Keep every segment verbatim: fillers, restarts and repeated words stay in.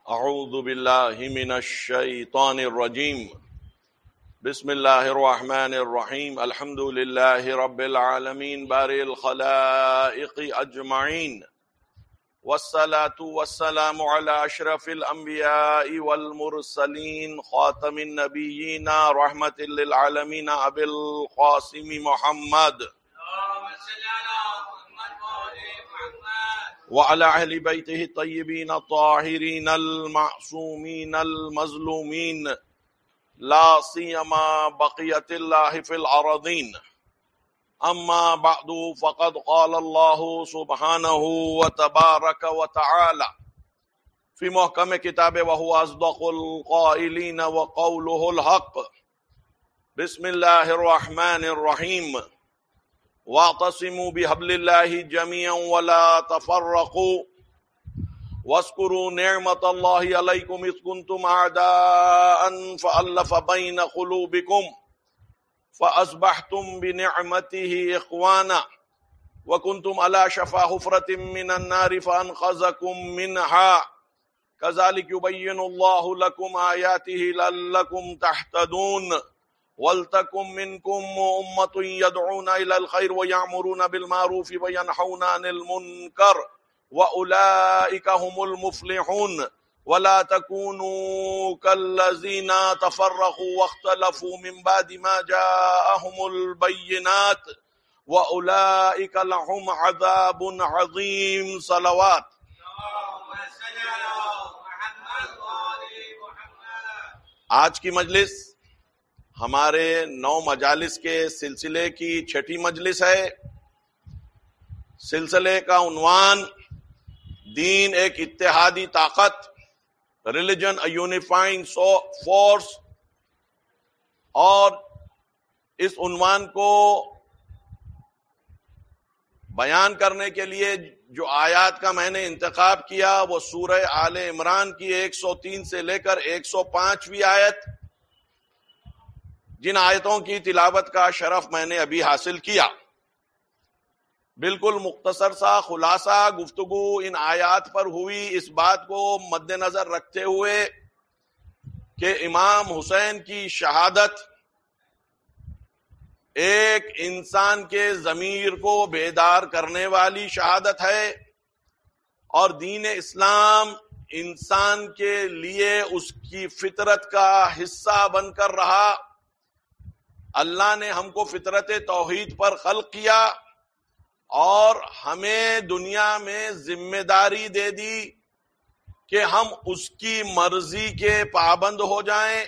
اعوذ باللہ من الشیطان الرجیم بسم اللہ الرحمن الرحیم الحمد للہ رب العالمین بارئ الخلائق اجمعین والصلاة والسلام علی اشرف الانبیاء والمرسلین خاتم النبیین رحمت للعالمین ابی القاسم محمد وعلى أهل بيته الطيبين الطاهرين المعصومين المظلومين لا سيما بقية الله في الأراضين. أما بعد فقد قال الله سبحانه وتبارك وتعالى في محكم كتابه وهو أصدق القائلين وقوله الحق. بسم الله الرحمن الرحيم. واعتصموا بحبل الله جميعا ولا تفرقوا واذكروا نعمة الله عليكم إذ كنتم أعداء فألف بين قلوبكم فأصبحتم بنعمته إخوانا وكنتم على شفا حفرة من النار فأنقذكم منها كذلك يبين الله لكم آياته لعلكم تهتدون. وَلْتَكُمْ مِنْكُمْ أُمَّةٌ يَدْعُونَ إِلَى الْخَيْرِ وَيَأْمُرُونَ بِالْمَعْرُوفِ وَيَنْهَوْنَ عَنِ الْمُنْكَرِ وَأُولَئِكَ هُمُ الْمُفْلِحُونَ. وَلَا تَكُونُوا كَالَّذِينَ تَفَرَّقُوا وَاخْتَلَفُوا مِنْ بَعْدِ مَا جَاءَهُمُ الْبَيِّنَاتُ وَأُولَئِكَ لَهُمْ عَذَابٌ عَظِيمٌ. صلوات. آج کی مجلس ہمارے نو مجالس کے سلسلے کی چھٹی مجلس ہے. سلسلے کا عنوان دین ایک اتحادی طاقت، ریلیجن اے یونیفائنگ فورس، اور اس عنوان کو بیان کرنے کے لیے جو آیات کا میں نے انتخاب کیا وہ سورہ آل عمران کی ایک سو تین سے لے کر ایک سو پانچویں آیت، جن آیتوں کی تلاوت کا شرف میں نے ابھی حاصل کیا. بالکل مختصر سا خلاصہ گفتگو ان آیات پر ہوئی، اس بات کو مد نظر رکھتے ہوئے کہ امام حسین کی شہادت ایک انسان کے ضمیر کو بیدار کرنے والی شہادت ہے، اور دین اسلام انسان کے لیے اس کی فطرت کا حصہ بن کر رہا. اللہ نے ہم کو فطرت توحید پر خلق کیا اور ہمیں دنیا میں ذمہ داری دے دی کہ ہم اس کی مرضی کے پابند ہو جائیں.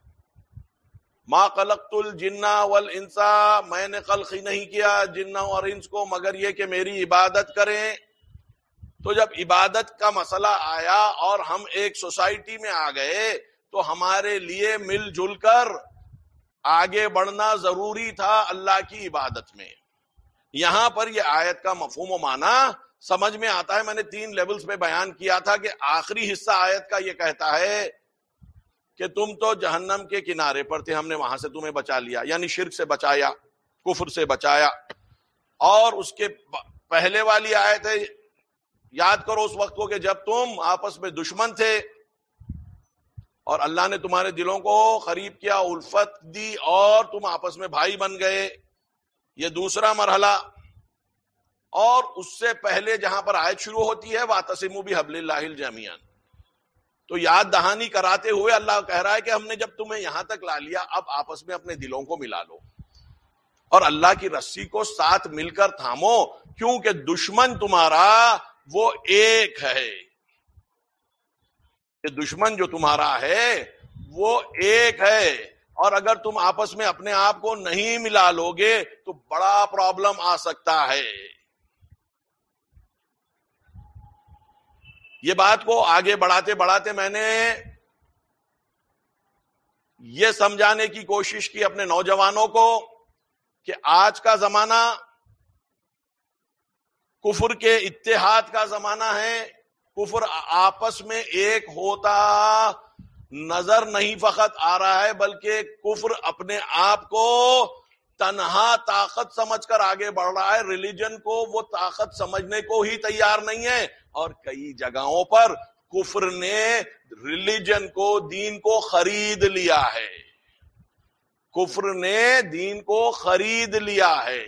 ما خلقت الجن والانس، میں نے خلق ہی نہیں کیا جنوں اور انس کو مگر یہ کہ میری عبادت کریں. تو جب عبادت کا مسئلہ آیا اور ہم ایک سوسائٹی میں آ گئے تو ہمارے لیے مل جل کر آگے بڑھنا ضروری تھا اللہ کی عبادت میں. یہاں پر یہ آیت کا مفہوم و معنی سمجھ میں آتا ہے. میں نے تین لیولز پہ بیان کیا تھا کہ آخری حصہ آیت کا یہ کہتا ہے کہ تم تو جہنم کے کنارے پر تھے، ہم نے وہاں سے تمہیں بچا لیا، یعنی شرک سے بچایا، کفر سے بچایا. اور اس کے پہلے والی آیت ہے، یاد کرو اس وقت کو کہ جب تم آپس میں دشمن تھے اور اللہ نے تمہارے دلوں کو قریب کیا، الفت دی اور تم آپس میں بھائی بن گئے. یہ دوسرا مرحلہ. اور اس سے پہلے جہاں پر آیت شروع ہوتی ہے وَاعْتَصِمُوا بِحَبْلِ اللَّهِ جَمِيعًا، تو یاد دہانی کراتے ہوئے اللہ کہہ رہا ہے کہ ہم نے جب تمہیں یہاں تک لا لیا اب آپس میں اپنے دلوں کو ملا لو اور اللہ کی رسی کو ساتھ مل کر تھامو، کیونکہ دشمن تمہارا وہ ایک ہے. دشمن جو تمہارا ہے وہ ایک ہے، اور اگر تم آپس میں اپنے آپ کو نہیں ملا لو گے تو بڑا پرابلم آ سکتا ہے. یہ بات کو آگے بڑھاتے بڑھاتے میں نے یہ سمجھانے کی کوشش کی اپنے نوجوانوں کو کہ آج کا زمانہ کفر کے اتحاد کا زمانہ ہے. کفر آپس میں ایک ہوتا نظر نہیں فقط آ رہا ہے، بلکہ کفر اپنے آپ کو تنہا طاقت سمجھ کر آگے بڑھ رہا ہے. ریلیجن کو وہ طاقت سمجھنے کو ہی تیار نہیں ہے، اور کئی جگہوں پر کفر نے ریلیجن کو، دین کو خرید لیا ہے. کفر نے دین کو خرید لیا ہے.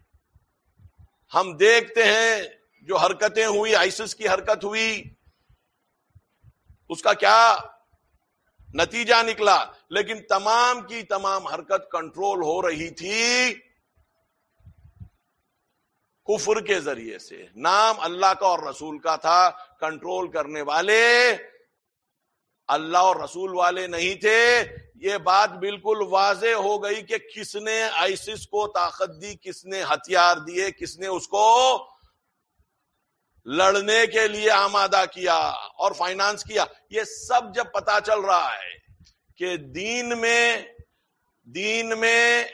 ہم دیکھتے ہیں جو حرکتیں ہوئی، آئسس کی حرکت ہوئی، اس کا کیا نتیجہ نکلا. لیکن تمام کی تمام حرکت کنٹرول ہو رہی تھی کفر کے ذریعے سے. نام اللہ کا اور رسول کا تھا، کنٹرول کرنے والے اللہ اور رسول والے نہیں تھے. یہ بات بالکل واضح ہو گئی کہ کس نے آئسس کو طاقت دی، کس نے ہتھیار دیے، کس نے اس کو لڑنے کے لیے آمادہ کیا اور فائنانس کیا. یہ سب جب پتا چل رہا ہے کہ دین میں دین میں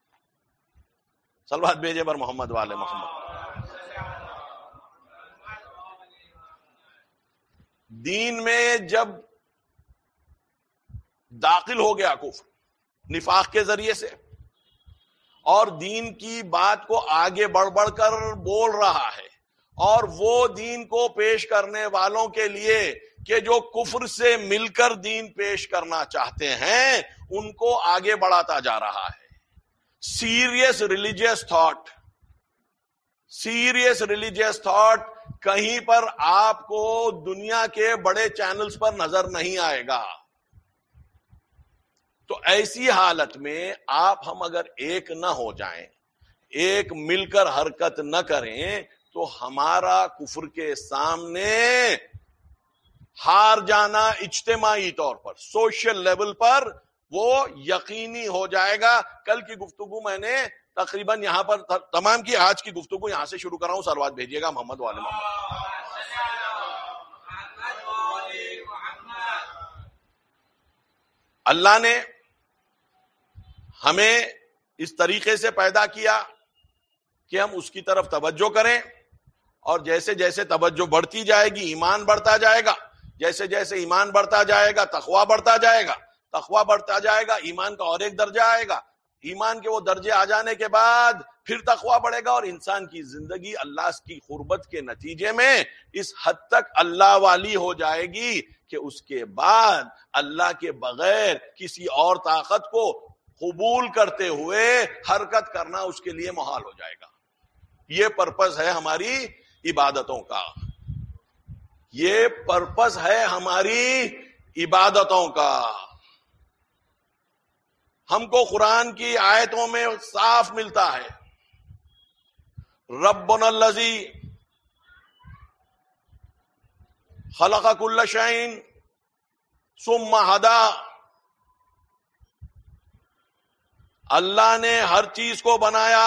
صلوات بھیجے پر محمد والے محمد دین میں جب داخل ہو گیا کفر نفاق کے ذریعے سے، اور دین کی بات کو آگے بڑھ بڑھ کر بول رہا ہے، اور وہ دین کو پیش کرنے والوں کے لیے کہ جو کفر سے مل کر دین پیش کرنا چاہتے ہیں ان کو آگے بڑھاتا جا رہا ہے. Serious religious thought serious religious thought کہیں پر آپ کو دنیا کے بڑے چینلز پر نظر نہیں آئے گا. تو ایسی حالت میں آپ ہم اگر ایک نہ ہو جائیں، ایک مل کر حرکت نہ کریں، تو ہمارا کفر کے سامنے ہار جانا اجتماعی طور پر، سوشل لیول پر وہ یقینی ہو جائے گا. کل کی گفتگو میں نے تقریباً یہاں پر تمام کی، آج کی گفتگو یہاں سے شروع کر رہا ہوں. صلوات بھیجیے گا محمد والے محمد. اللہ نے ہمیں اس طریقے سے پیدا کیا کہ ہم اس کی طرف توجہ کریں، اور جیسے جیسے توجہ بڑھتی جائے گی ایمان بڑھتا جائے گا، جیسے جیسے ایمان بڑھتا جائے گا تقویٰ بڑھتا جائے گا، تقویٰ بڑھتا جائے گا ایمان کا اور ایک درجہ آئے گا، ایمان کے وہ درجے آ جانے کے بعد پھر تقویٰ بڑھے گا، اور انسان کی زندگی اللہ کی قربت کے نتیجے میں اس حد تک اللہ والی ہو جائے گی کہ اس کے بعد اللہ کے بغیر کسی اور طاقت کو قبول کرتے ہوئے حرکت کرنا اس کے لیے محال ہو جائے گا. یہ پرپس ہے ہماری عبادتوں کا، یہ پرپس ہے ہماری عبادتوں کا. ہم کو قرآن کی آیتوں میں صاف ملتا ہے، ربنا الذی خلق کل شیء ثم ہدی. اللہ نے ہر چیز کو بنایا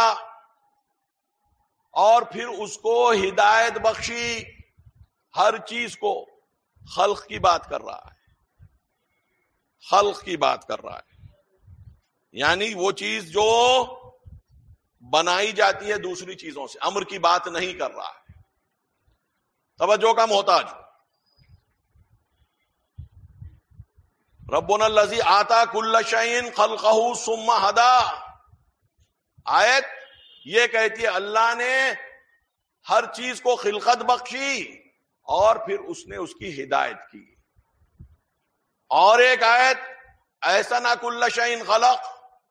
اور پھر اس کو ہدایت بخشی. ہر چیز کو خلق کی بات کر رہا ہے، خلق کی بات کر رہا ہے، یعنی وہ چیز جو بنائی جاتی ہے دوسری چیزوں سے، امر کی بات نہیں کر رہا ہے. توجہ کا محتاج. ربنا الذی آتا کل شیء خلقہ ثم ہدی. آیت یہ کہتی ہے اللہ نے ہر چیز کو خلقت بخشی اور پھر اس نے اس کی ہدایت کی. اور ایک آیت احسن کل شیء خلق،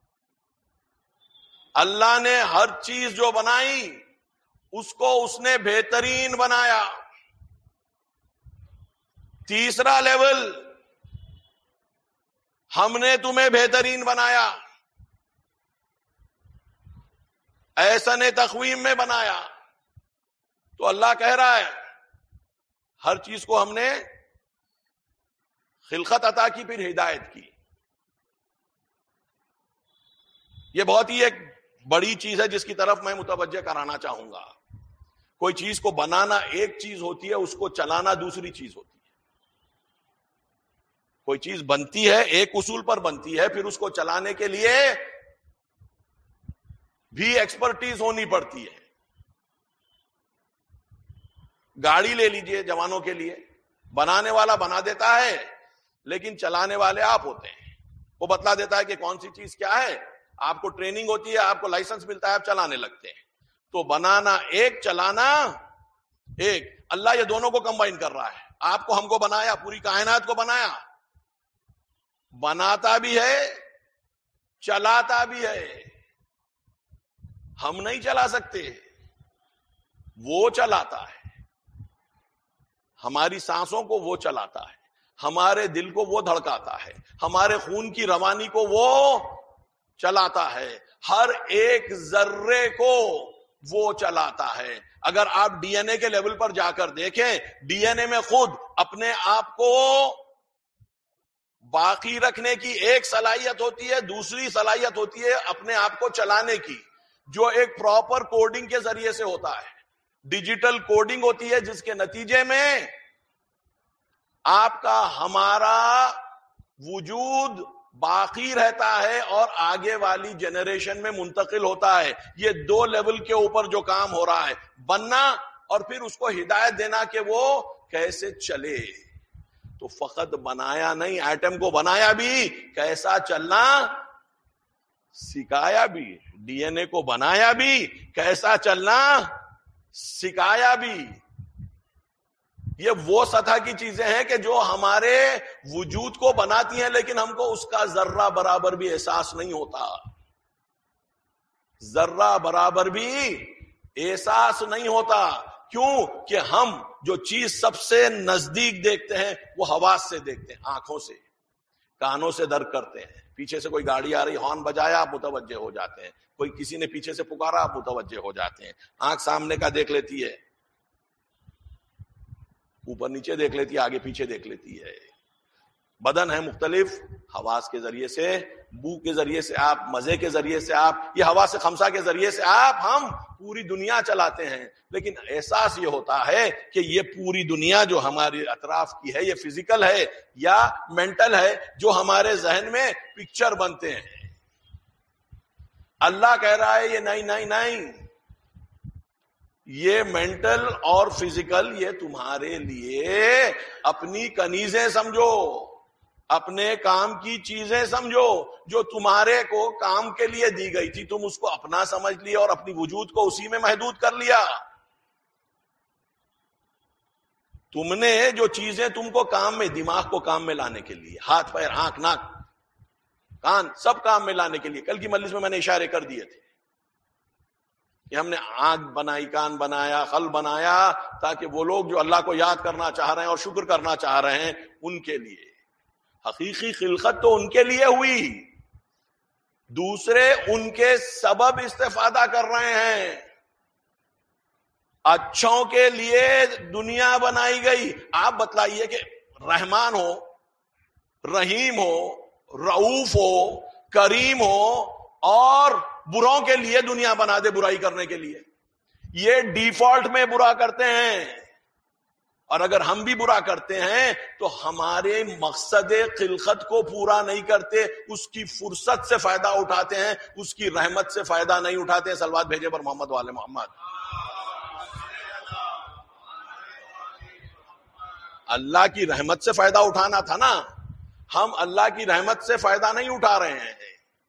اللہ نے ہر چیز جو بنائی اس کو اس نے بہترین بنایا. تیسرا لیول، ہم نے تمہیں بہترین بنایا، احسن تقویم میں بنایا. تو اللہ کہہ رہا ہے ہر چیز کو ہم نے خلقت عطا کی پھر ہدایت کی. یہ بہت ہی ایک بڑی چیز ہے جس کی طرف میں متوجہ کرانا چاہوں گا. کوئی چیز کو بنانا ایک چیز ہوتی ہے، اس کو چلانا دوسری چیز ہوتی ہے. کوئی چیز بنتی ہے ایک اصول پر بنتی ہے، پھر اس کو چلانے کے لیے بھی ایکسپرٹیز ہونی پڑتی ہے. گاڑی لے لیجئے جوانوں کے لیے، بنانے والا بنا دیتا ہے لیکن چلانے والے آپ ہوتے ہیں. وہ بتلا دیتا ہے کہ کون سی چیز کیا ہے، آپ کو ٹریننگ ہوتی ہے، آپ کو لائسنس ملتا ہے، آپ چلانے لگتے ہیں. تو بنانا ایک، چلانا ایک. اللہ یہ دونوں کو کمبائن کر رہا ہے. آپ کو ہم کو بنایا, پوری کائنات کو بنایا, بناتا بھی ہے چلاتا بھی ہے. ہم نہیں چلا سکتے, وہ چلاتا ہے. ہماری سانسوں کو وہ چلاتا ہے, ہمارے دل کو وہ دھڑکاتا ہے, ہمارے خون کی روانی کو وہ چلاتا ہے, ہر ایک ذرے کو وہ چلاتا ہے. اگر آپ ڈی این اے کے لیول پر جا کر دیکھیں, ڈی این اے میں خود اپنے آپ کو باقی رکھنے کی ایک صلاحیت ہوتی ہے, دوسری صلاحیت ہوتی ہے اپنے آپ کو چلانے کی, جو ایک پراپر کوڈنگ کے ذریعے سے ہوتا ہے. ڈیجیٹل کوڈنگ ہوتی ہے جس کے نتیجے میں آپ کا ہمارا وجود باقی رہتا ہے اور آگے والی جنریشن میں منتقل ہوتا ہے. یہ دو لیول کے اوپر جو کام ہو رہا ہے, بننا اور پھر اس کو ہدایت دینا کہ وہ کیسے چلے. تو فقط بنایا نہیں, ایٹم کو بنایا بھی, کیسا چلنا سکھایا بھی. ڈی این اے کو بنایا بھی, کیسا چلنا سکھایا بھی. یہ وہ سطح کی چیزیں ہیں کہ جو ہمارے وجود کو بناتی ہیں, لیکن ہم کو اس کا ذرہ برابر بھی احساس نہیں ہوتا. ذرہ برابر بھی احساس نہیں ہوتا. کیوں کہ ہم جو چیز سب سے نزدیک دیکھتے ہیں وہ حواس سے دیکھتے ہیں, آنکھوں سے, کانوں سے درک کرتے ہیں. پیچھے سے کوئی گاڑی آ رہی, ہارن بجایا, آپ متوجہ ہو جاتے ہیں. کوئی کسی نے پیچھے سے پکارا, آپ متوجہ ہو جاتے ہیں. آنکھ سامنے کا دیکھ لیتی ہے, اوپر نیچے دیکھ لیتی ہے, آگے پیچھے دیکھ لیتی ہے. بدن ہے مختلف, حواس کے ذریعے سے, بو کے ذریعے سے آپ, مزے کے ذریعے سے آپ, یہ حواس خمسہ کے ذریعے سے آپ, ہم پوری دنیا چلاتے ہیں. لیکن احساس یہ ہوتا ہے کہ یہ پوری دنیا جو ہمارے اطراف کی ہے, یہ فزیکل ہے یا مینٹل ہے, جو ہمارے ذہن میں پکچر بنتے ہیں. اللہ کہہ رہا ہے یہ نہیں نہیں نہیں, یہ مینٹل اور فزیکل یہ تمہارے لیے اپنی کنیزیں سمجھو, اپنے کام کی چیزیں سمجھو, جو تمہارے کو کام کے لیے دی گئی تھی, تم اس کو اپنا سمجھ لیا اور اپنی وجود کو اسی میں محدود کر لیا. تم نے جو چیزیں تم کو کام میں, دماغ کو کام میں لانے کے لیے, ہاتھ پیر آنکھ ناک کان سب کام میں لانے کے لیے, کل کی مجلس میں میں نے اشارے کر دیے تھے کہ ہم نے آنکھ بنائی, کان بنایا, قلب بنایا, تاکہ وہ لوگ جو اللہ کو یاد کرنا چاہ رہے ہیں اور شکر کرنا چاہ رہے ہیں ان کے لیے. حقیقی خلقت تو ان کے لیے ہوئی, دوسرے ان کے سبب استفادہ کر رہے ہیں. اچھوں کے لیے دنیا بنائی گئی. آپ بتلائیے کہ رحمان ہو, رحیم ہو, رؤوف ہو, کریم ہو, اور بروں کے لیے دنیا بنا دے برائی کرنے کے لیے. یہ ڈیفالٹ میں برا کرتے ہیں, اور اگر ہم بھی برا کرتے ہیں تو ہمارے مقصد خلقت کو پورا نہیں کرتے, اس کی فرصت سے فائدہ اٹھاتے ہیں, اس کی رحمت سے فائدہ نہیں اٹھاتے ہیں. صلوات بھیجے پر محمد والے محمد. اللہ کی رحمت سے فائدہ اٹھانا تھا نا, ہم اللہ کی رحمت سے فائدہ نہیں اٹھا رہے ہیں,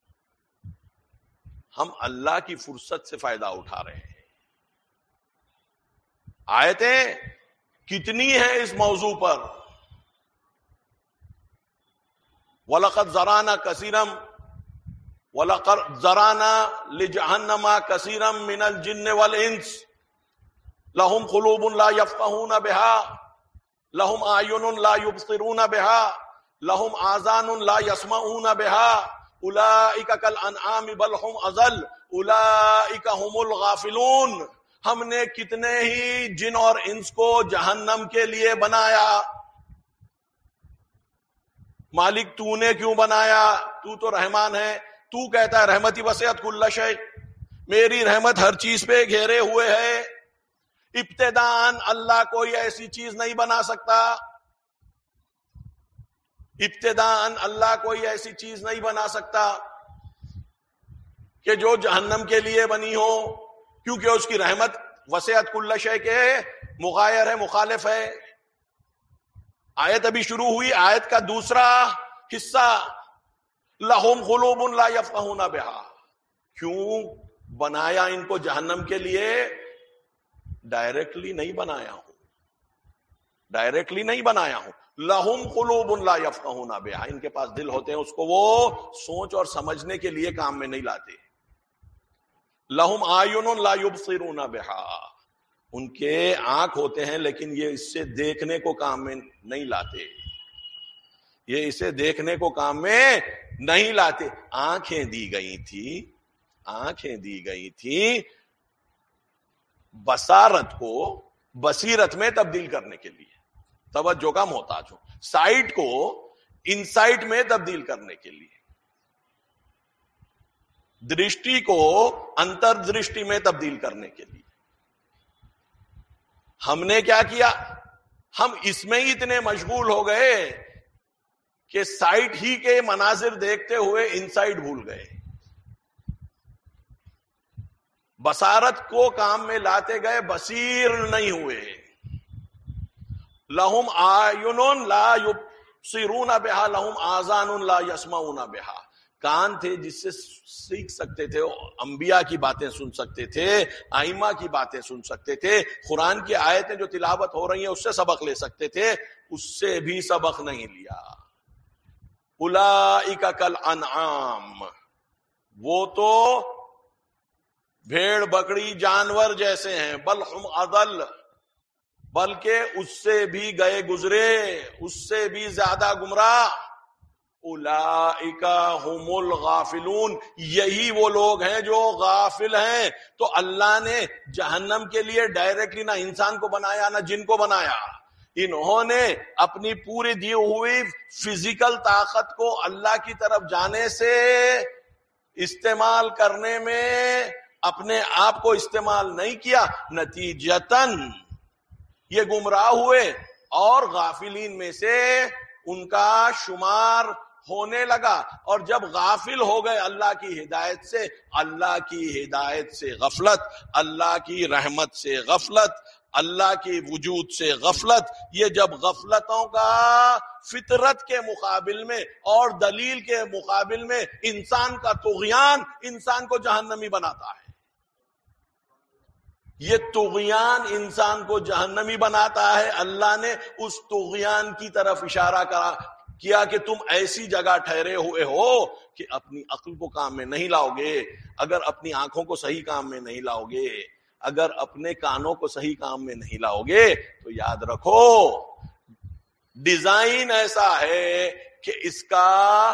ہم اللہ کی فرصت سے فائدہ اٹھا رہے ہیں. آیتیں کتنی ہیں اس موضوع پر. وَلَقَدْ زَرَعْنَا كَثِيرًا وَلَقَدْ زَرَعْنَا لِجَهَنَّمَ كَثِيرًا مِنَ الْجِنِّ وَالْإِنسِ لَهُمْ قُلُوبٌ لَا يَفْقَهُونَ بِهَا لَهُمْ أَعْيُنٌ لَا يُبْصِرُونَ بِهَا لَهُمْ آذَانٌ لَا يَسْمَعُونَ بِهَا اولئک کالانعام بل ہم اضل اولئک ہم الغافلون. ہم نے کتنے ہی جن اور انس کو جہنم کے لیے بنایا. مالک تو نے کیوں بنایا؟ تو تو رحمان ہے, تو کہتا ہے رحمتی وسعت کل شیء, میری رحمت ہر چیز پہ گھیرے ہوئے ہے. ابتداءً اللہ کوئی ایسی چیز نہیں بنا سکتا, ابتداءً اللہ کوئی ایسی چیز نہیں بنا سکتا کہ جو جہنم کے لیے بنی ہو, کیونکہ اس کی رحمت وسعت کل شیء کے مغایر ہے, مخالف ہے. آیت ابھی شروع ہوئی, آیت کا دوسرا حصہ لہم قلوب لا یفقہون بہا. کیوں بنایا ان کو جہنم کے لیے؟ ڈائریکٹلی نہیں بنایا ہوں, ڈائریکٹلی نہیں بنایا ہوں. لہم قلوب لا یفقہون بہا, ان کے پاس دل ہوتے ہیں, اس کو وہ سوچ اور سمجھنے کے لیے کام میں نہیں لاتے. لہم اعین لا یبصرون بہا, ان کے آنکھ ہوتے ہیں لیکن یہ اس سے دیکھنے کو کام میں نہیں لاتے, یہ اسے دیکھنے کو کام میں نہیں لاتے. آنکھیں دی گئی تھی, آنکھیں دی گئی تھی بصارت کو بصیرت میں تبدیل کرنے کے لیے, توجہ کا محتاج ہو, سائٹ کو انسائٹ میں تبدیل کرنے کے لیے, درشٹی کو انتر درشٹی میں تبدیل کرنے کے لیے. ہم نے کیا کیا, ہم اس میں ہی اتنے مشغول ہو گئے کہ سائٹ ہی کے مناظر دیکھتے ہوئے انسائٹ بھول گئے, بصارت کو کام میں لاتے گئے, بصیر نہیں ہوئے. لہم اعین لا یبصرون بہا لہم آذان لا یسمعون بہا, کان تھے جس سے سیکھ سکتے تھے, انبیاء کی باتیں سن سکتے تھے, ائمہ کی باتیں سن سکتے تھے, قرآن کی آیتیں جو تلاوت ہو رہی ہیں اس سے سبق لے سکتے تھے, اس سے بھی سبق نہیں لیا. اولئک کالانعام, وہ تو بھیڑ بکری جانور جیسے ہیں, بل ہم اضل, بلکہ اس سے بھی گئے گزرے, اس سے بھی زیادہ گمراہ. اولئک هم الغافلون, یہی وہ لوگ ہیں جو غافل ہیں. تو اللہ نے جہنم کے لیے ڈائریکٹلی نہ انسان کو بنایا نہ جن کو بنایا, انہوں نے اپنی پوری دی ہوئی فزیکل طاقت کو اللہ کی طرف جانے سے استعمال کرنے میں اپنے آپ کو استعمال نہیں کیا, نتیجتاً یہ گمراہ ہوئے اور غافلین میں سے ان کا شمار ہونے لگا. اور جب غافل ہو گئے اللہ کی ہدایت سے, اللہ کی ہدایت سے غفلت, اللہ کی رحمت سے غفلت, اللہ کی وجود سے غفلت, یہ جب غفلتوں کا فطرت کے مقابل میں اور دلیل کے مقابل میں انسان کا طغیان انسان کو جہنمی بناتا ہے, یہ طغیان انسان کو جہنمی بناتا ہے. اللہ نے اس طغیان کی طرف اشارہ کرا کیا کہ تم ایسی جگہ ٹھہرے ہوئے ہو کہ اپنی عقل کو کام میں نہیں لاؤ گے, اگر اپنی آنکھوں کو صحیح کام میں نہیں لاؤ گے, اگر اپنے کانوں کو صحیح کام میں نہیں لاؤ گے, تو یاد رکھو ڈیزائن ایسا ہے کہ اس کا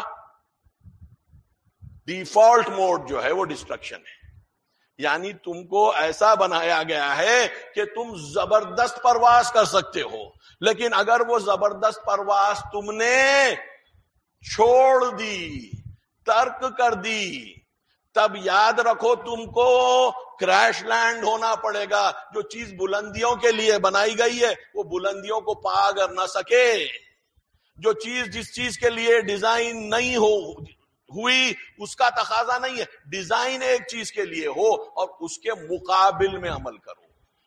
ڈیفالٹ موڈ جو ہے وہ ڈسٹرکشن ہے. یعنی تم کو ایسا بنایا گیا ہے کہ تم زبردست پرواز کر سکتے ہو, لیکن اگر وہ زبردست پرواز تم نے چھوڑ دی, ترک کر دی, تب یاد رکھو تم کو کریش لینڈ ہونا پڑے گا. جو چیز بلندیوں کے لیے بنائی گئی ہے وہ بلندیوں کو پا اگر نہ سکے, جو چیز جس چیز کے لیے ڈیزائن نہیں ہو ہوئی اس کا تقاضا نہیں ہے ڈیزائن ایک چیز کے لیے ہو اور اس کے مقابل میں عمل کرو.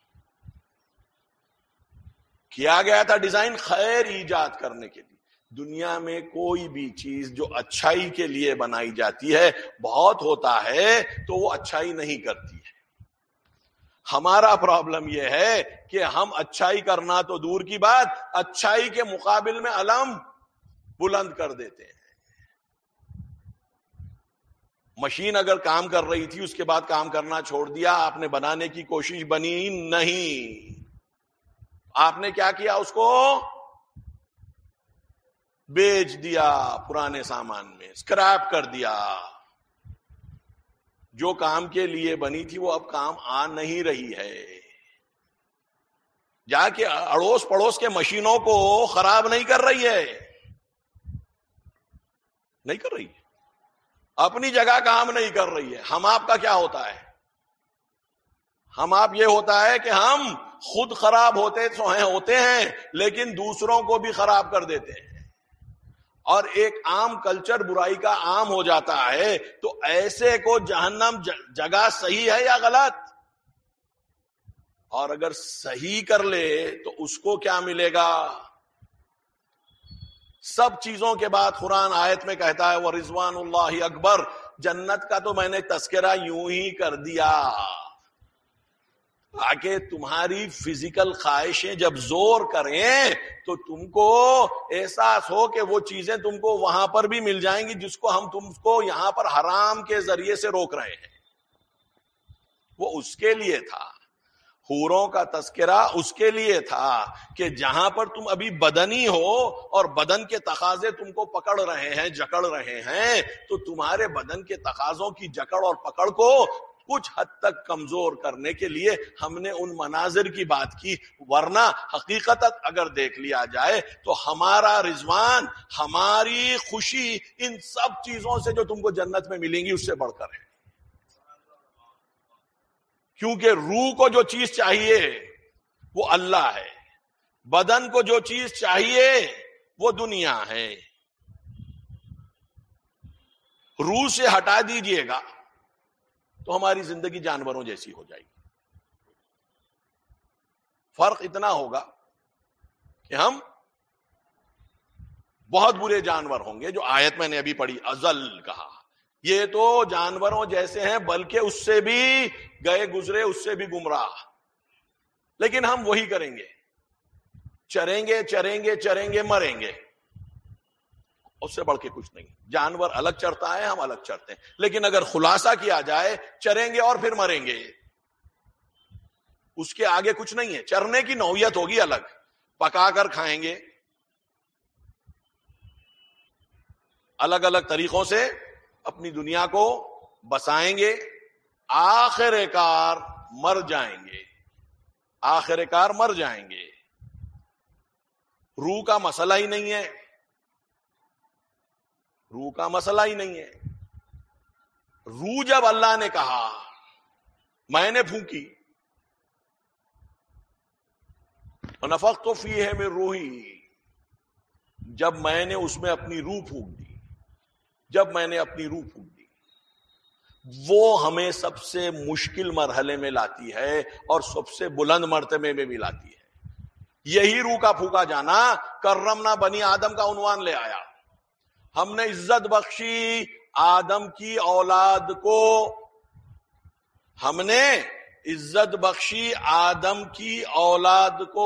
کیا گیا تھا ڈیزائن خیر ایجاد کرنے کے لیے. دنیا میں کوئی بھی چیز جو اچھائی کے لیے بنائی جاتی ہے, بہت ہوتا ہے تو وہ اچھائی نہیں کرتی ہے. ہمارا پرابلم یہ ہے کہ ہم اچھائی کرنا تو دور کی بات, اچھائی کے مقابل میں علم بلند کر دیتے ہیں. مشین اگر کام کر رہی تھی اس کے بعد کام کرنا چھوڑ دیا, آپ نے بنانے کی کوشش بنی نہیں, آپ نے کیا کیا, اس کو بیچ دیا پرانے سامان میں, اسکریپ کر دیا. جو کام کے لیے بنی تھی وہ اب کام آ نہیں رہی ہے. جا کے اڑوس پڑوس کے مشینوں کو خراب نہیں کر رہی ہے, نہیں کر رہی ہے, اپنی جگہ کام نہیں کر رہی ہے. ہم آپ کا کیا ہوتا ہے, ہم آپ یہ ہوتا ہے کہ ہم خود خراب ہوتے ہوتے ہیں لیکن دوسروں کو بھی خراب کر دیتے ہیں. اور ایک عام کلچر برائی کا عام ہو جاتا ہے, تو ایسے کو جہنم جگہ صحیح ہے یا غلط, اور اگر صحیح کر لے تو اس کو کیا ملے گا. سب چیزوں کے بعد قرآن آیت میں کہتا ہے وَرِضْوَانُ اللَّهِ اکبر. جنت کا تو میں نے تذکرہ یوں ہی کر دیا, تاکہ تمہاری فزیکل خواہشیں جب زور کریں تو تم کو احساس ہو کہ وہ چیزیں تم کو وہاں پر بھی مل جائیں گی جس کو ہم تم کو یہاں پر حرام کے ذریعے سے روک رہے ہیں. وہ اس کے لیے تھا. حوروں کا تذکرہ اس کے لیے تھا کہ جہاں پر تم ابھی بدنی ہو اور بدن کے تقاضے تم کو پکڑ رہے ہیں, جکڑ رہے ہیں, تو تمہارے بدن کے تقاضوں کی جکڑ اور پکڑ کو کچھ حد تک کمزور کرنے کے لیے ہم نے ان مناظر کی بات کی. ورنہ حقیقت اگر دیکھ لیا جائے تو ہمارا رضوان, ہماری خوشی ان سب چیزوں سے جو تم کو جنت میں ملیں گی اس سے بڑھ کر ہے. کیونکہ روح کو جو چیز چاہیے وہ اللہ ہے, بدن کو جو چیز چاہیے وہ دنیا ہے. روح سے ہٹا دیجئے گا تو ہماری زندگی جانوروں جیسی ہو جائے گی. فرق اتنا ہوگا کہ ہم بہت برے جانور ہوں گے, جو آیت میں نے ابھی پڑھی ازل کہا, یہ تو جانوروں جیسے ہیں بلکہ اس سے بھی گئے گزرے, اس سے بھی گمراہ. لیکن ہم وہی کریں گے, چریں گے چریں گے چریں گے مریں گے, اس سے بڑھ کے کچھ نہیں. جانور الگ چرتا ہے, ہم الگ چرتے ہیں. لیکن اگر خلاصہ کیا جائے چریں گے اور پھر مریں گے, اس کے آگے کچھ نہیں ہے. چرنے کی نوعیت ہوگی الگ, پکا کر کھائیں گے, الگ الگ طریقوں سے اپنی دنیا کو بسائیں گے, آخر کار مر جائیں گے, آخر کار مر جائیں گے. روح کا مسئلہ ہی نہیں ہے, روح کا مسئلہ ہی نہیں ہے. روح جب اللہ نے کہا, میں نے پھونکی, ونفخت فیہ من روحی, جب میں نے اس میں اپنی روح پھونک دی, جب میں نے اپنی روح پھونک دی, وہ ہمیں سب سے مشکل مرحلے میں لاتی ہے اور سب سے بلند مرتبے میں بھی لاتی ہے. یہی روح کا پھونکا جانا کرمنا بنی آدم کا عنوان لے آیا. ہم نے عزت بخشی آدم کی اولاد کو, ہم نے عزت بخشی آدم کی اولاد کو.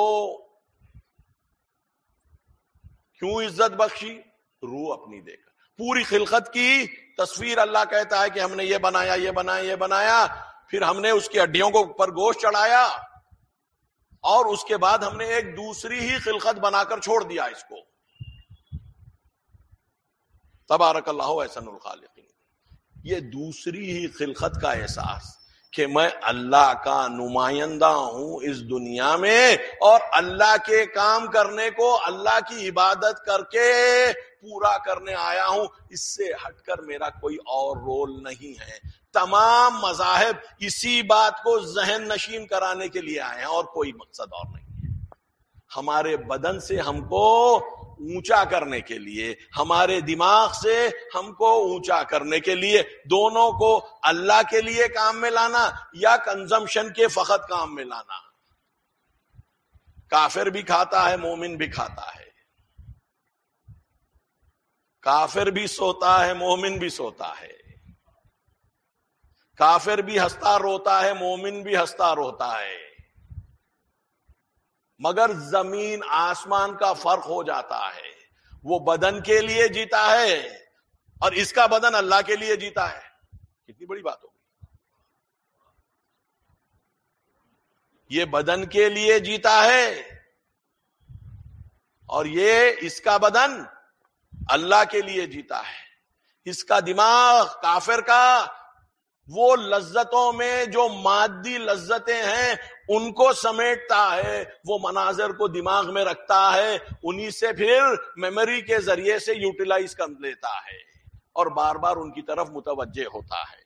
کیوں عزت بخشی؟ روح اپنی دے کر. پوری خلقت کی تصویر اللہ کہتا ہے کہ ہم نے یہ بنایا یہ بنایا یہ بنایا, پھر ہم نے اس کی ہڈیوں کو پر گوشت چڑھایا, اور اس کے بعد ہم نے ایک دوسری ہی خلقت بنا کر چھوڑ دیا اس کو. تبارک اللہ احسن الخالقین. یہ دوسری ہی خلقت کا احساس کہ میں اللہ کا نمائندہ ہوں اس دنیا میں, اور اللہ کے کام کرنے کو, اللہ کی عبادت کر کے پورا کرنے آیا ہوں, اس سے ہٹ کر میرا کوئی اور رول نہیں ہے. تمام مذاہب اسی بات کو ذہن نشین کرانے کے لیے آئے ہیں, اور کوئی مقصد اور نہیں ہے. ہمارے بدن سے ہم کو اونچا کرنے کے لیے, ہمارے دماغ سے ہم کو اونچا کرنے کے لیے, دونوں کو اللہ کے لیے کام میں لانا یا کنزمپشن کے فقط کام میں لانا. کافر بھی کھاتا ہے, مومن بھی کھاتا ہے, کافر بھی سوتا ہے, مومن بھی سوتا ہے, کافر بھی ہنستا روتا ہے, مومن بھی ہنستا روتا ہے. مگر زمین آسمان کا فرق ہو جاتا ہے. وہ بدن کے لیے جیتا ہے اور اس کا بدن اللہ کے لیے جیتا ہے. کتنی بڑی بات ہوگی. یہ بدن کے لیے جیتا ہے اور یہ اس کا بدن اللہ کے لیے جیتا ہے. اس کا دماغ کافر کا وہ لذتوں میں جو مادی لذتیں ہیں ان کو سمیٹتا ہے, وہ مناظر کو دماغ میں رکھتا ہے, انہی سے پھر میموری کے ذریعے سے یوٹیلائز کر لیتا ہے اور بار بار ان کی طرف متوجہ ہوتا ہے.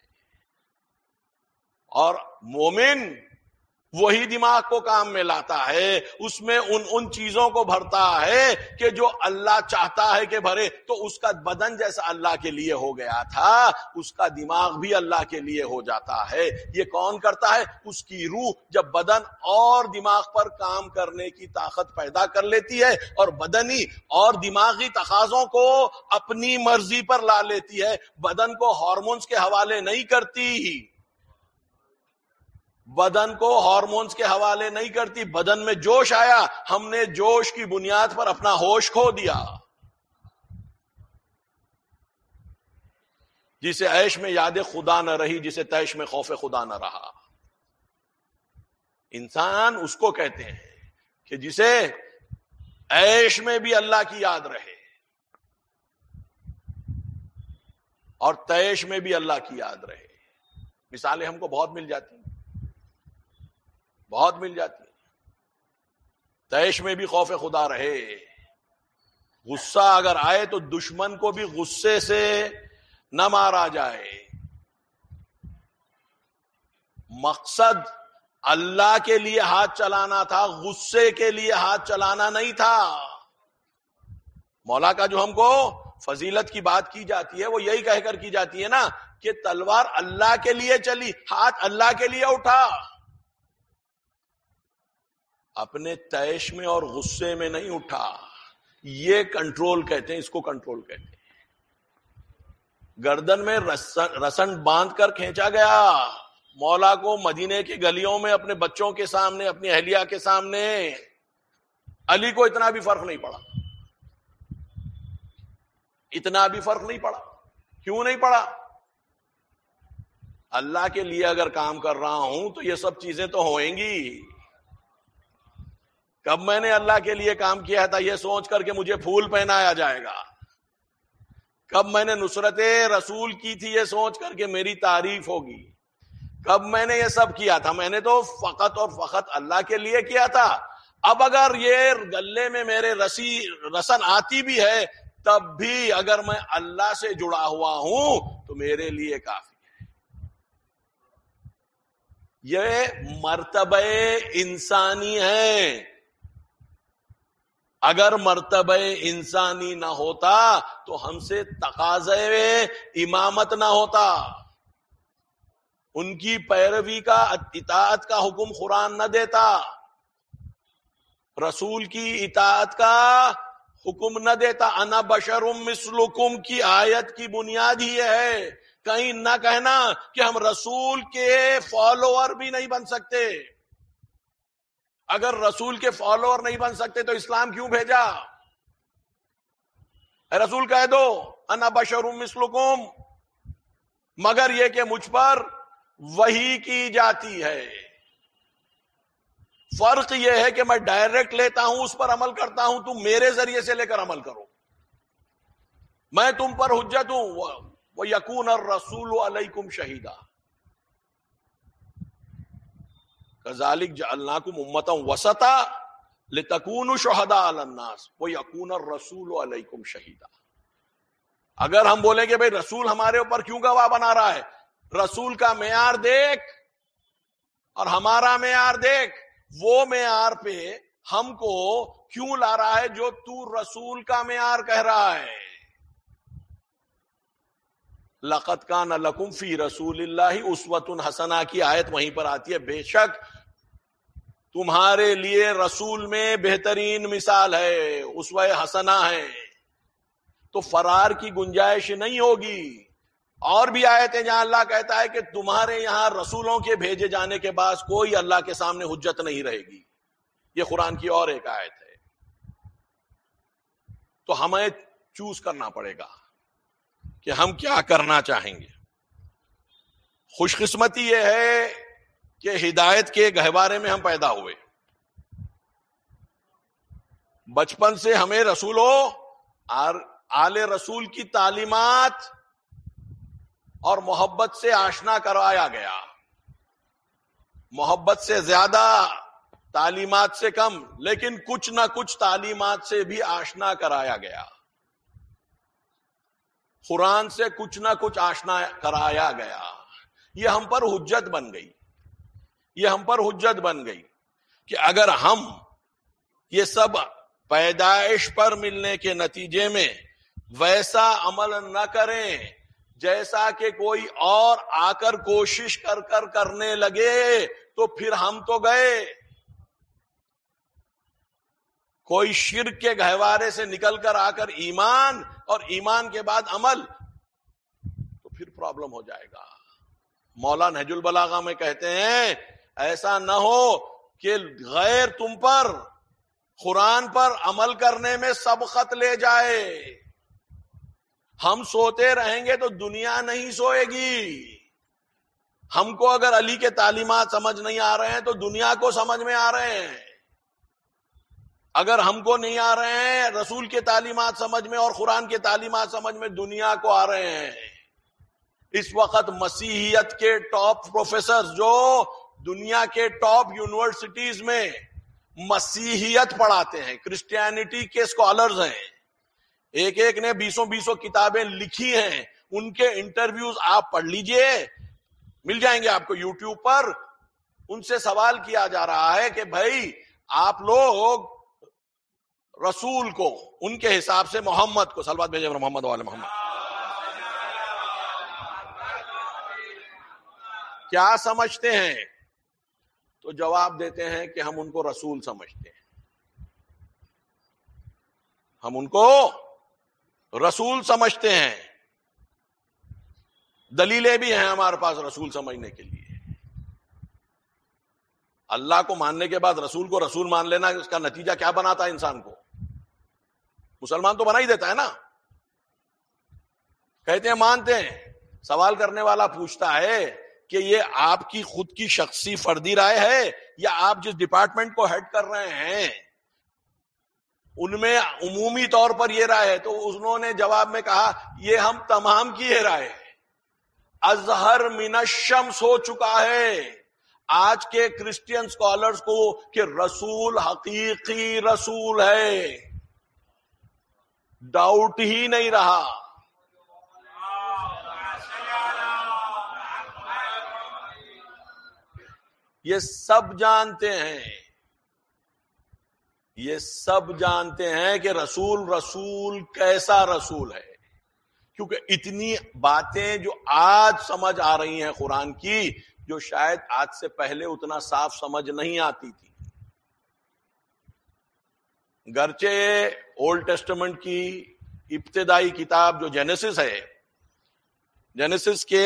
اور مومن وہی دماغ کو کام میں لاتا ہے, اس میں ان ان چیزوں کو بھرتا ہے کہ جو اللہ چاہتا ہے کہ بھرے. تو اس کا بدن جیسا اللہ کے لیے ہو گیا تھا, اس کا دماغ بھی اللہ کے لیے ہو جاتا ہے. یہ کون کرتا ہے؟ اس کی روح جب بدن اور دماغ پر کام کرنے کی طاقت پیدا کر لیتی ہے اور بدنی اور دماغی تقاضوں کو اپنی مرضی پر لا لیتی ہے, بدن کو ہارمونز کے حوالے نہیں کرتی, بدن کو ہارمونز کے حوالے نہیں کرتی. بدن میں جوش آیا, ہم نے جوش کی بنیاد پر اپنا ہوش کھو دیا. جسے عیش میں یاد خدا نہ رہی, جسے تیش میں خوف خدا نہ رہا. انسان اس کو کہتے ہیں کہ جسے عیش میں بھی اللہ کی یاد رہے اور تیش میں بھی اللہ کی یاد رہے. مثالیں ہم کو بہت مل جاتی ہیں, بہت مل جاتی ہیں. تیش میں بھی خوف خدا رہے. غصہ اگر آئے تو دشمن کو بھی غصے سے نہ مارا جائے. مقصد اللہ کے لیے ہاتھ چلانا تھا, غصے کے لیے ہاتھ چلانا نہیں تھا. مولا کا جو ہم کو فضیلت کی بات کی جاتی ہے وہ یہی کہہ کر کی جاتی ہے نا کہ تلوار اللہ کے لیے چلی, ہاتھ اللہ کے لیے اٹھا, اپنے تیش میں اور غصے میں نہیں اٹھا. یہ کنٹرول کہتے ہیں, اس کو کنٹرول کہتے ہیں. گردن میں رسن, رسن باندھ کر کھینچا گیا مولا کو مدینے کی گلیوں میں اپنے بچوں کے سامنے, اپنی اہلیہ کے سامنے. علی کو اتنا بھی فرق نہیں پڑا, اتنا بھی فرق نہیں پڑا. کیوں نہیں پڑا؟ اللہ کے لیے اگر کام کر رہا ہوں تو یہ سب چیزیں تو ہوئیں گی. کب میں نے اللہ کے لیے کام کیا تھا یہ سوچ کر کے مجھے پھول پہنایا جائے گا؟ کب میں نے نصرت رسول کی تھی یہ سوچ کر کے میری تعریف ہوگی؟ کب میں نے یہ سب کیا تھا؟ میں نے تو فقط اور فقط اللہ کے لیے کیا تھا. اب اگر یہ گلے میں میرے رسی رسن آتی بھی ہے تب بھی اگر میں اللہ سے جڑا ہوا ہوں تو میرے لیے کافی ہے. یہ مرتبہ انسانی ہے. اگر مرتبہ انسانی نہ ہوتا تو ہم سے تقاضے امامت نہ ہوتا. ان کی پیروی کا اطاعت کا حکم قرآن نہ دیتا, رسول کی اطاعت کا حکم نہ دیتا. انا بشر مثلکم کی آیت کی بنیاد ہی ہے. کہیں نہ کہنا کہ ہم رسول کے فالوور بھی نہیں بن سکتے. اگر رسول کے فالوور نہیں بن سکتے تو اسلام کیوں بھیجا؟ اے رسول کہہ دو انا بشر مثلکم, مگر یہ کہ مجھ پر وحی کی جاتی ہے. فرق یہ ہے کہ میں ڈائریکٹ لیتا ہوں, اس پر عمل کرتا ہوں, تم میرے ذریعے سے لے کر عمل کرو. میں تم پر حجت ہوں. وَيَكُونَ الرَّسُولُ عَلَيْكُمْ شَهِيدًا كَذَلِكَ جَعَلْنَاكُمْ أُمَّةً وَسَطًا لِتَكُونُوا شُهَدَاءَ عَلَى النَّاسِ وَيَكُونَ الرَّسُولُ عَلَيْكُمْ شَهِيدًا. اگر ہم بولیں کہ بھئی رسول ہمارے اوپر کیوں گواہ بنا رہا ہے, رسول کا معیار دیکھ اور ہمارا معیار دیکھ, وہ معیار پہ ہم کو کیوں لا رہا ہے جو تو رسول کا معیار کہہ رہا ہے. لَقَدْ كَانَ لَكُمْ فِي رَسُولِ اللَّهِ أُسْوَةٌ حَسَنَةٌ کی آیت وہیں پر آتی ہے. بے شک تمہارے لیے رسول میں بہترین مثال ہے, اسوہ حسنہ ہے. تو فرار کی گنجائش نہیں ہوگی. اور بھی آیتیں جہاں اللہ کہتا ہے کہ تمہارے یہاں رسولوں کے بھیجے جانے کے بعد کوئی اللہ کے سامنے حجت نہیں رہے گی. یہ قرآن کی اور ایک آیت ہے. تو ہمیں چوز کرنا پڑے گا کہ ہم کیا کرنا چاہیں گے. خوش قسمتی یہ ہے کہ ہدایت کے گہوارے میں ہم پیدا ہوئے. بچپن سے ہمیں رسولوں آل رسول کی تعلیمات اور محبت سے آشنا کرایا گیا. محبت سے زیادہ, تعلیمات سے کم, لیکن کچھ نہ کچھ تعلیمات سے بھی آشنا کرایا گیا. قرآن سے کچھ نہ کچھ آشنا کرایا گیا. یہ ہم پر حجت بن گئی. یہ ہم پر حجت بن گئی کہ اگر ہم یہ سب پیدائش پر ملنے کے نتیجے میں ویسا عمل نہ کریں جیسا کہ کوئی اور آ کر کوشش کر کر کرنے لگے تو پھر ہم تو گئے. کوئی شرک کے گہوارے سے نکل کر آ کر ایمان اور ایمان کے بعد عمل تو پھر پرابلم ہو جائے گا. مولا نہج البلاغہ میں کہتے ہیں ایسا نہ ہو کہ غیر تم پر قرآن پر عمل کرنے میں سبقت لے جائے. ہم سوتے رہیں گے تو دنیا نہیں سوئے گی. ہم کو اگر علی کے تعلیمات سمجھ نہیں آ رہے ہیں تو دنیا کو سمجھ میں آ رہے ہیں. اگر ہم کو نہیں آ رہے ہیں رسول کے تعلیمات سمجھ میں اور قرآن کے تعلیمات سمجھ میں، دنیا کو آ رہے ہیں. اس وقت مسیحیت کے ٹاپ پروفیسر جو دنیا کے ٹاپ یونیورسٹیز میں مسیحیت پڑھاتے ہیں، کرسچینٹی کے اسکالرز ہیں، ایک ایک نے بیسوں بیسوں کتابیں لکھی ہیں، ان کے انٹرویوز آپ پڑھ لیجئے، مل جائیں گے آپ کو یوٹیوب پر. ان سے سوال کیا جا رہا ہے کہ بھائی آپ لوگ رسول کو ان کے حساب سے محمد کو صلوات بھیجے محمد والے محمد کیا سمجھتے ہیں؟ تو جواب دیتے ہیں کہ ہم ان کو رسول سمجھتے ہیں، ہم ان کو رسول سمجھتے ہیں. دلیلیں بھی ہیں ہمارے پاس رسول سمجھنے کے لیے. اللہ کو ماننے کے بعد رسول کو رسول مان لینا، اس کا نتیجہ کیا بناتا ہے انسان کو؟ مسلمان تو بنا ہی دیتا ہے نا. کہتے ہیں مانتے ہیں. سوال کرنے والا پوچھتا ہے کہ یہ آپ کی خود کی شخصی فردی رائے ہے یا آپ جس ڈپارٹمنٹ کو ہیڈ کر رہے ہیں ان میں عمومی طور پر یہ رائے ہے؟ تو انہوں نے جواب میں کہا یہ ہم تمام کی یہ رائے ہے. ازہر من الشمس ہو چکا ہے آج کے کرسچین سکالرز کو کہ رسول حقیقی رسول ہے، ڈاؤٹ ہی نہیں رہا. یہ سب جانتے ہیں، یہ سب جانتے ہیں کہ رسول رسول کیسا رسول ہے. کیونکہ اتنی باتیں جو آج سمجھ آ رہی ہیں قرآن کی، جو شاید آج سے پہلے اتنا صاف سمجھ نہیں آتی تھی. گرچہ اولڈ ٹیسٹمنٹ کی ابتدائی کتاب جو جینیسس ہے، جینیسس کے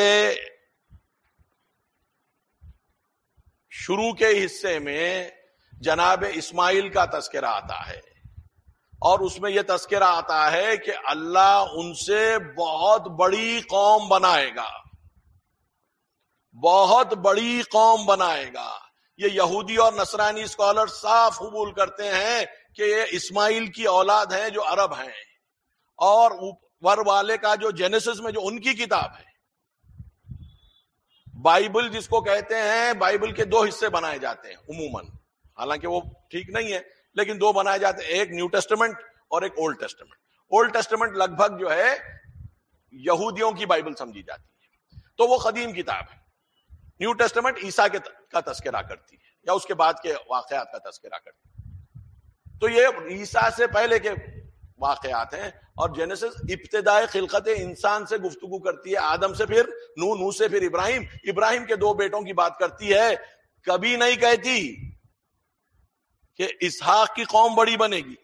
شروع کے حصے میں جناب اسماعیل کا تذکرہ آتا ہے، اور اس میں یہ تذکرہ آتا ہے کہ اللہ ان سے بہت بڑی قوم بنائے گا، بہت بڑی قوم بنائے گا. یہ یہودی اور نصرانی اسکالر صاف قبول کرتے ہیں کہ یہ اسماعیل کی اولاد ہیں جو عرب ہیں، اور اوپر والے کا جو جینیسس میں جو ان کی کتاب ہے، بائبل جس کو کہتے ہیں، بائبل کے دو حصے بنائے جاتے ہیں عموماً، حالانکہ وہ ٹھیک نہیں ہے لیکن دو بنائے جاتے ہیں، ایک نیو ٹیسٹمنٹ اور ایک اولڈ ٹیسٹمنٹ. اولڈ ٹیسٹمنٹ لگ بھگ جو ہے یہودیوں کی بائبل سمجھی جاتی ہے، تو وہ قدیم کتاب ہے. نیو ٹیسٹمنٹ عیسیٰ کے کا تذکرہ کرتی ہے یا اس کے بعد کے واقعات کا تذکرہ کرتی ہے. تو یہ عیسیٰ سے پہلے کے واقعات ہیں، اور جینیسس ابتدائی خلقت انسان سے گفتگو کرتی ہے، آدم سے پھر نوح، نوح سے پھر ابراہیم، ابراہیم کے دو بیٹوں کی بات کرتی ہے. کبھی نہیں کہتی کہ اسحاق کی قوم بڑی بنے گی.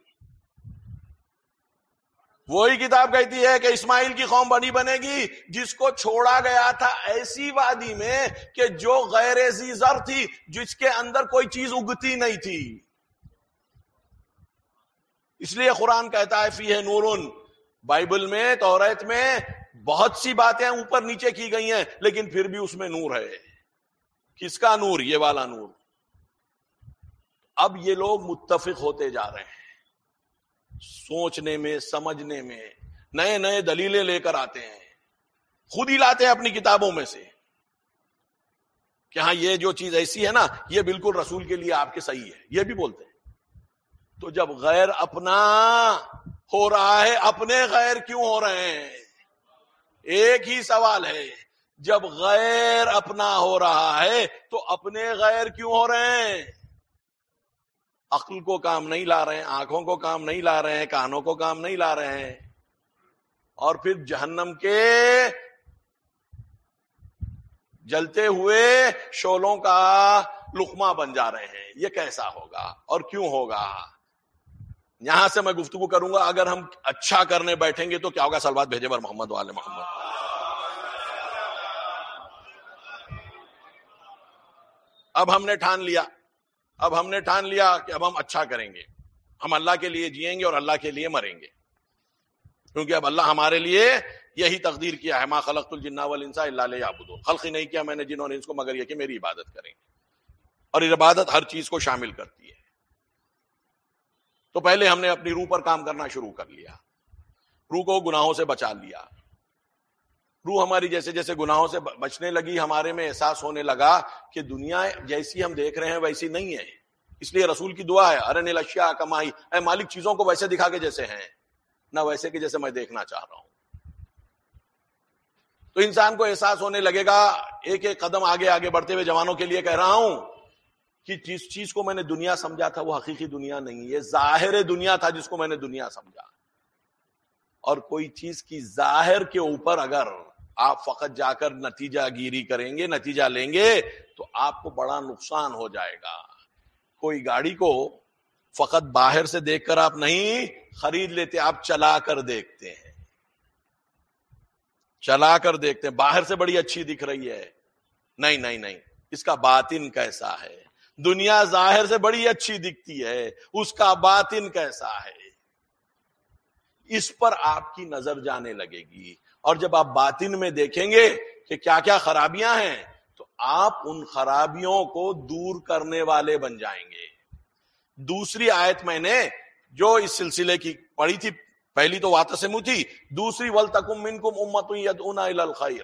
وہی کتاب کہتی ہے کہ اسماعیل کی قوم بڑی بنے گی، جس کو چھوڑا گیا تھا ایسی وادی میں کہ جو غیر ذی زر تھی، جس کے اندر کوئی چیز اگتی نہیں تھی. اس لیے قرآن کہتا ہے فیہ نورن. بائبل میں، توریت میں بہت سی باتیں اوپر نیچے کی گئی ہیں، لیکن پھر بھی اس میں نور ہے. کس کا نور؟ یہ والا نور. اب یہ لوگ متفق ہوتے جا رہے ہیں، سوچنے میں، سمجھنے میں، نئے نئے دلیلیں لے کر آتے ہیں، خود ہی لاتے ہیں اپنی کتابوں میں سے کہ ہاں یہ جو چیز ایسی ہے نا، یہ بالکل رسول کے لیے آپ کے صحیح ہے، یہ بھی بولتے ہیں. تو جب غیر اپنا ہو رہا ہے، اپنے غیر کیوں ہو رہے ہیں؟ ایک ہی سوال ہے، جب غیر اپنا ہو رہا ہے تو اپنے غیر کیوں ہو رہے ہیں؟ عقل کو کام نہیں لا رہے ہیں، آنکھوں کو کام نہیں لا رہے ہیں، کانوں کو کام نہیں لا رہے ہیں، اور پھر جہنم کے جلتے ہوئے شعلوں کا لقمہ بن جا رہے ہیں. یہ کیسا ہوگا اور کیوں ہوگا؟ یہاں سے میں گفتگو کروں گا. اگر ہم اچھا کرنے بیٹھیں گے تو کیا ہوگا؟ صلوات بھیجے بر محمد والے محمد. اب ہم نے ٹھان لیا اب ہم نے ٹھان لیا کہ اب ہم اچھا کریں گے, ہم اللہ کے لیے جئیں گے اور اللہ کے لیے مریں گے, کیونکہ اب اللہ ہمارے لیے یہی تقدیر کیا ہے, ما خلقت الجن والانس الا لیعبدون, خلق ہی نہیں کیا میں نے جن اور انس کو مگر یہ کہ میری عبادت کریں. اور عبادت ہر چیز کو شامل کرتی ہے. تو پہلے ہم نے اپنی روح پر کام کرنا شروع کر لیا, روح کو گناہوں سے بچا لیا. روح ہماری جیسے جیسے گناہوں سے بچنے لگی, ہمارے میں احساس ہونے لگا کہ دنیا جیسی ہم دیکھ رہے ہیں ویسی نہیں ہے. اس لیے رسول کی دعا ہے, ارنی الاشیاء کما ہی, اے مالک چیزوں کو ویسے دکھا کے جیسے ہیں, نہ ویسے کہ جیسے میں دیکھنا چاہ رہا ہوں. تو انسان کو احساس ہونے لگے گا, ایک ایک قدم آگے آگے بڑھتے ہوئے جوانوں کے لیے کہہ رہا ہوں کہ جس چیز کو میں نے دنیا سمجھا تھا وہ حقیقی دنیا نہیں, یہ ظاہر دنیا تھا جس کو میں نے دنیا سمجھا. اور کوئی چیز کی ظاہر کے اوپر اگر آپ فقط جا کر نتیجہ گیری کریں گے, نتیجہ لیں گے, تو آپ کو بڑا نقصان ہو جائے گا. کوئی گاڑی کو فقط باہر سے دیکھ کر آپ نہیں خرید لیتے, آپ چلا کر دیکھتے ہیں, چلا کر دیکھتے ہیں. باہر سے بڑی اچھی دکھ رہی ہے, نہیں نہیں نہیں, اس کا باطن کیسا ہے. دنیا ظاہر سے بڑی اچھی دکھتی ہے, اس کا باطن کیسا ہے, اس پر آپ کی نظر جانے لگے گی. اور جب آپ باطن میں دیکھیں گے کہ کیا کیا خرابیاں ہیں, تو آپ ان خرابیوں کو دور کرنے والے بن جائیں گے. دوسری آیت میں نے جو اس سلسلے کی پڑھی تھی, پہلی تو واعتصموا تھی, دوسری وَلْتَكُن مِّنكُمْ أُمَّةٌ يَدْعُونَ إِلَى الْخَيْرِ,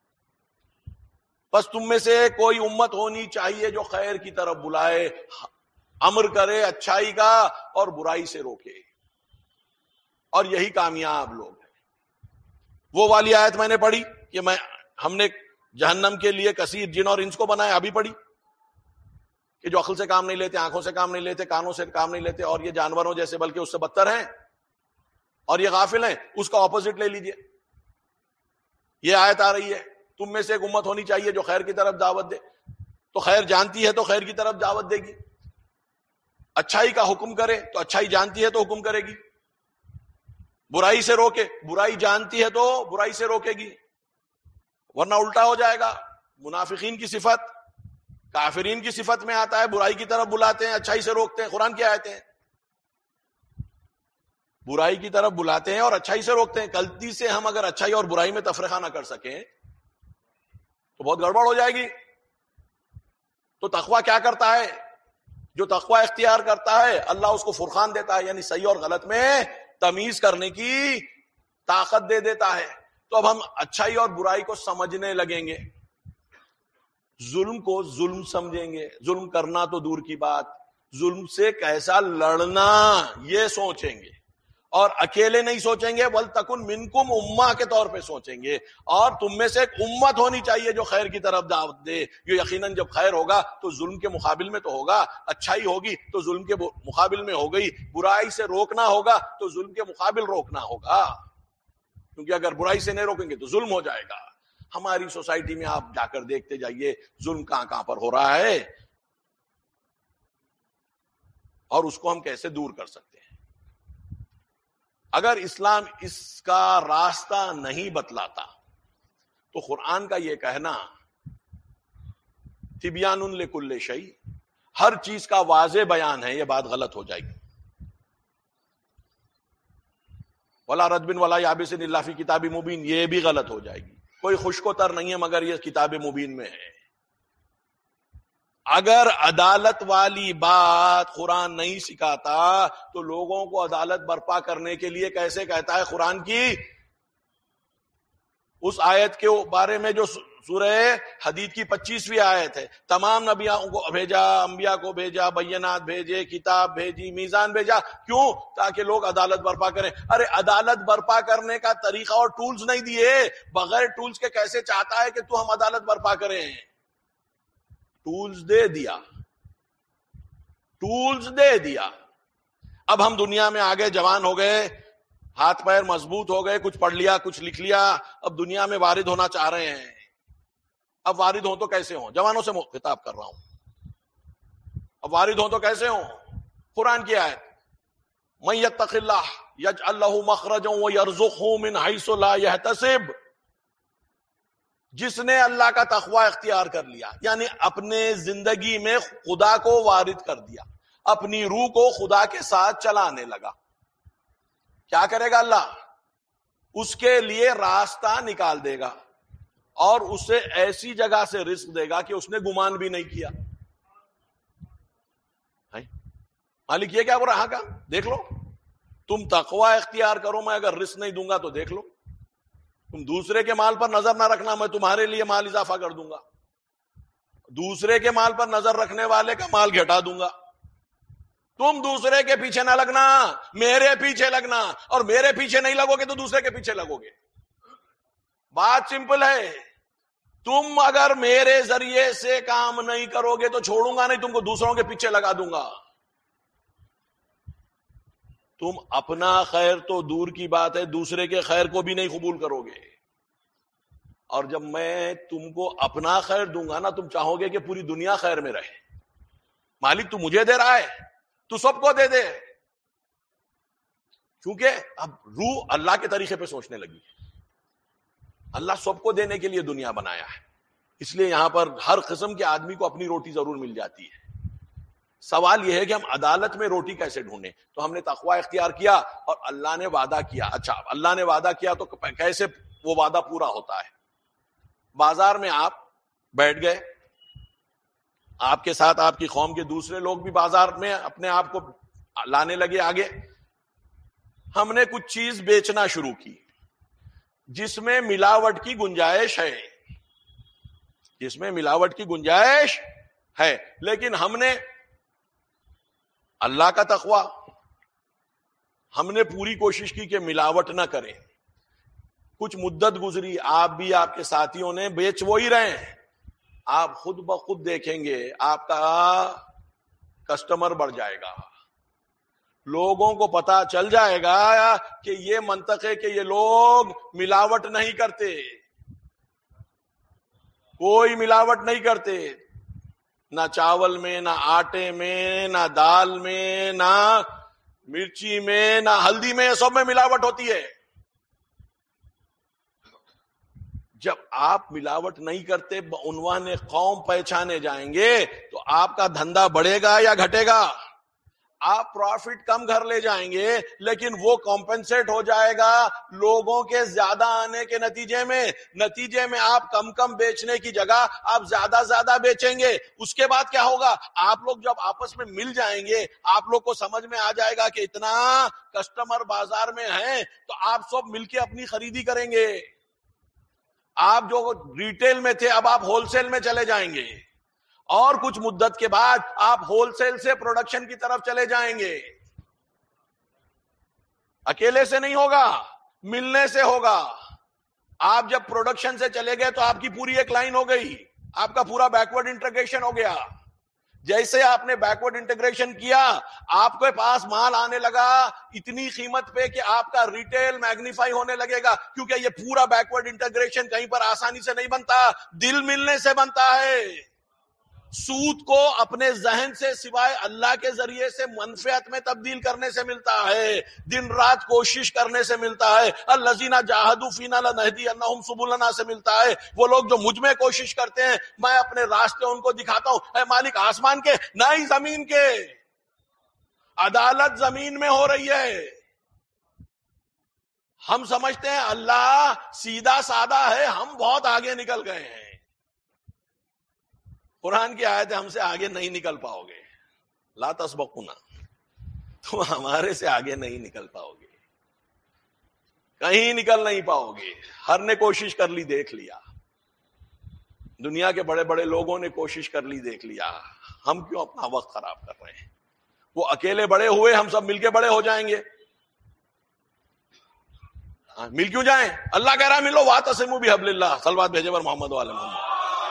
بس تم میں سے کوئی امت ہونی چاہیے جو خیر کی طرف بلائے, امر کرے اچھائی کا اور برائی سے روکے, اور یہی کامیاب لوگ ہیں. وہ والی آیت میں نے پڑھی کہ میں ہم نے جہنم کے لیے کثیر جن اور انس کو بنایا, ابھی پڑھی کہ جو عقل سے کام نہیں لیتے, آنکھوں سے کام نہیں لیتے, کانوں سے کام نہیں لیتے, اور یہ جانوروں جیسے بلکہ اس سے بدتر ہیں, اور یہ غافل ہیں. اس کا اپوزٹ لے لیجئے, یہ آیت آ رہی ہے تم میں سے ایک امت ہونی چاہیے جو خیر کی طرف دعوت دے. تو خیر جانتی ہے تو خیر کی طرف دعوت دے گی, اچھائی کا حکم کرے تو اچھائی جانتی ہے تو حکم کرے گی, برائی سے روکے, برائی جانتی ہے تو برائی سے روکے گی. ورنہ الٹا ہو جائے گا. منافقین کی صفت کافرین کی صفت میں آتا ہے, برائی کی طرف بلاتے ہیں, اچھائی سے روکتے ہیں. قرآن کی آیتیں ہیں, برائی کی طرف بلاتے ہیں اور اچھائی سے روکتے ہیں. غلطی سے ہم اگر اچھائی اور برائی میں تفرقہ نہ کر سکیں تو بہت گڑبڑ ہو جائے گی. تو تقویٰ کیا کرتا ہے؟ جو تقویٰ اختیار کرتا ہے اللہ اس کو فرقان دیتا ہے, یعنی صحیح اور غلط میں تمیز کرنے کی طاقت دے دیتا ہے. تو اب ہم اچھائی اور برائی کو سمجھنے لگیں گے, ظلم کو ظلم سمجھیں گے. ظلم کرنا تو دور کی بات, ظلم سے کیسا لڑنا یہ سوچیں گے, اور اکیلے نہیں سوچیں گے, وَلْتَكُن مِّنكُمْ امہ کے طور پہ سوچیں گے. اور تم میں سے ایک امت ہونی چاہیے جو خیر کی طرف دعوت دے. جو یقیناً جب خیر ہوگا تو ظلم کے مقابل میں تو ہوگا, اچھائی ہوگی تو ظلم کے مقابل میں ہو گئی, برائی سے روکنا ہوگا تو ظلم کے مقابل روکنا ہوگا, کیونکہ اگر برائی سے نہیں روکیں گے تو ظلم ہو جائے گا. ہماری سوسائٹی میں آپ جا کر دیکھتے جائیے ظلم کہاں کہاں پر ہو رہا ہے, اور اس کو ہم کیسے دور کر سکتے ہیں. اگر اسلام اس کا راستہ نہیں بتلاتا تو قرآن کا یہ کہنا تبیان لکل شیء, ہر چیز کا واضح بیان ہے, یہ بات غلط ہو جائے گی. ولا رطب ولا یابس الا فی کتاب مبین, یہ بھی غلط ہو جائے گی. کوئی خشک و تر نہیں ہے مگر یہ کتاب مبین میں ہے. اگر عدالت والی بات قرآن نہیں سکھاتا تو لوگوں کو عدالت برپا کرنے کے لیے کیسے کہتا ہے؟ قرآن کی اس آیت کے بارے میں جو سورہ حدید کی پچیسویں آیت ہے, تمام نبیوں کو بھیجا, انبیاء کو بھیجا, بینات بھیجے, کتاب بھیجی, میزان بھیجا. کیوں؟ تاکہ لوگ عدالت برپا کریں. ارے عدالت برپا کرنے کا طریقہ اور ٹولز نہیں دیے, بغیر ٹولز کے کیسے چاہتا ہے کہ تو ہم عدالت برپا کریں؟ ٹولز دے دیا, ٹولز دے دیا. اب ہم دنیا میں آگے جوان ہو گئے, ہاتھ پیر مضبوط ہو گئے, کچھ پڑھ لیا, کچھ لکھ لیا, اب دنیا میں وارد ہونا چاہ رہے ہیں. اب وارد ہوں تو کیسے ہوں؟ جوانوں سے خطاب کر رہا ہوں. اب وارد ہوں تو کیسے ہوں؟ قرآن کی آیت, من یتق اللہ یجعل لہ مخرجا ویرزقہ من حیث لا یحتسب. جس نے اللہ کا تقوی اختیار کر لیا، یعنی اپنے زندگی میں خدا کو وارد کر دیا، اپنی روح کو خدا کے ساتھ چلانے لگا، کیا کرے گا اللہ؟ اس کے لیے راستہ نکال دے گا اور اسے ایسی جگہ سے رزق دے گا کہ اس نے گمان بھی نہیں کیا۔ مالک یہ کیا ہو رہا کا دیکھ لو، تم تقوی اختیار کرو، میں اگر رزق نہیں دوں گا تو دیکھ لو، تم دوسرے کے مال پر نظر نہ رکھنا، میں تمہارے لیے مال اضافہ کر دوں گا، دوسرے کے مال پر نظر رکھنے والے کا مال گھٹا دوں گا۔ تم دوسرے کے پیچھے نہ لگنا، میرے پیچھے لگنا، اور میرے پیچھے نہیں لگو گے تو دوسرے کے پیچھے لگو گے۔ بات سمپل ہے، تم اگر میرے ذریعے سے کام نہیں کرو گے تو چھوڑوں گا نہیں، تم کو دوسروں کے پیچھے لگا دوں گا۔ تم اپنا خیر تو دور کی بات ہے، دوسرے کے خیر کو بھی نہیں قبول کرو گے، اور جب میں تم کو اپنا خیر دوں گا نا، تم چاہو گے کہ پوری دنیا خیر میں رہے۔ مالک تو مجھے دے رہا ہے تو سب کو دے دے، کیونکہ اب روح اللہ کے طریقے پہ سوچنے لگی۔ اللہ سب کو دینے کے لیے دنیا بنایا ہے، اس لیے یہاں پر ہر قسم کے آدمی کو اپنی روٹی ضرور مل جاتی ہے۔ سوال یہ ہے کہ ہم عدالت میں روٹی کیسے ڈھونڈیں؟ تو ہم نے تقوی اختیار کیا اور اللہ نے وعدہ کیا۔ اچھا، اللہ نے وعدہ کیا تو کیسے وہ وعدہ پورا ہوتا ہے؟ بازار میں آپ بیٹھ گئے، آپ کے ساتھ آپ کی قوم کے دوسرے لوگ بھی بازار میں اپنے آپ کو لانے لگے آگے۔ ہم نے کچھ چیز بیچنا شروع کی جس میں ملاوٹ کی گنجائش ہے، جس میں ملاوٹ کی گنجائش ہے، لیکن ہم نے اللہ کا تقوی، ہم نے پوری کوشش کی کہ ملاوٹ نہ کریں۔ کچھ مدت گزری، آپ بھی آپ کے ساتھیوں نے بیچ وہی رہے ہیں، آپ خود بخود دیکھیں گے آپ کا کسٹمر بڑھ جائے گا، لوگوں کو پتا چل جائے گا کہ یہ منطق ہے کہ یہ لوگ ملاوٹ نہیں کرتے، کوئی ملاوٹ نہیں کرتے، نہ چاول میں، نہ آٹے میں، نہ دال میں، نہ مرچی میں، نہ ہلدی میں، سب میں ملاوٹ ہوتی ہے۔ جب آپ ملاوٹ نہیں کرتے، بعنوان قوم پہچانے جائیں گے تو آپ کا دھندا بڑھے گا یا گھٹے گا؟ آپ پروفٹ کم گھر لے جائیں گے، لیکن وہ کمپنسیٹ ہو جائے گا لوگوں کے زیادہ آنے کے نتیجے میں۔ نتیجے میں آپ کم کم بیچنے کی جگہ آپ زیادہ زیادہ بیچیں گے۔ اس کے بعد کیا ہوگا؟ آپ لوگ جب آپس میں مل جائیں گے، آپ لوگ کو سمجھ میں آ جائے گا کہ اتنا کسٹمر بازار میں ہیں، تو آپ سب مل کے اپنی خریدی کریں گے۔ آپ جو ریٹیل میں تھے اب آپ ہول سیل میں چلے جائیں گے، اور کچھ مدت کے بعد آپ ہول سیل سے پروڈکشن کی طرف چلے جائیں گے۔ اکیلے سے نہیں ہوگا، ملنے سے ہوگا۔ آپ جب پروڈکشن سے چلے گئے تو آپ کی پوری ایک لائن ہو گئی، آپ کا پورا بیکورڈ انٹیگریشن ہو گیا۔ جیسے آپ نے بیکورڈ انٹیگریشن کیا، آپ کے پاس مال آنے لگا اتنی قیمت پہ کہ آپ کا ریٹیل میگنیفائی ہونے لگے گا، کیونکہ یہ پورا بیکورڈ انٹیگریشن کہیں پر آسانی سے نہیں بنتا، دل ملنے سے بنتا ہے۔ سود کو اپنے ذہن سے سوائے اللہ کے ذریعے سے منفعت میں تبدیل کرنے سے ملتا ہے، دن رات کوشش کرنے سے ملتا ہے۔ الذین جاہدوا فینا لنہدینہم سبلنا سے ملتا ہے۔ وہ لوگ جو مجھ میں کوشش کرتے ہیں، میں اپنے راستے ان کو دکھاتا ہوں۔ اے مالک آسمان کے، نہ ہی زمین کے، عدالت زمین میں ہو رہی ہے۔ ہم سمجھتے ہیں اللہ سیدھا سادہ ہے، ہم بہت آگے نکل گئے ہیں۔ قرآن کی آیت ہے، ہم سے آگے نہیں نکل پاؤ گے، لا تسبقونا، تم ہمارے سے آگے نہیں نکل پاؤ گے، کہیں نکل نہیں پاؤ گے۔ ہر نے کوشش کر لی، دیکھ لیا، دنیا کے بڑے بڑے لوگوں نے کوشش کر لی، دیکھ لیا، ہم کیوں اپنا وقت خراب کر رہے ہیں؟ وہ اکیلے بڑے ہوئے، ہم سب مل کے بڑے ہو جائیں گے۔ مل کیوں جائیں؟ اللہ کہہ رہا ہے ملو، واعتصموا بحبل اللہ، صلوات بھیجے پر محمد وعلی محمد۔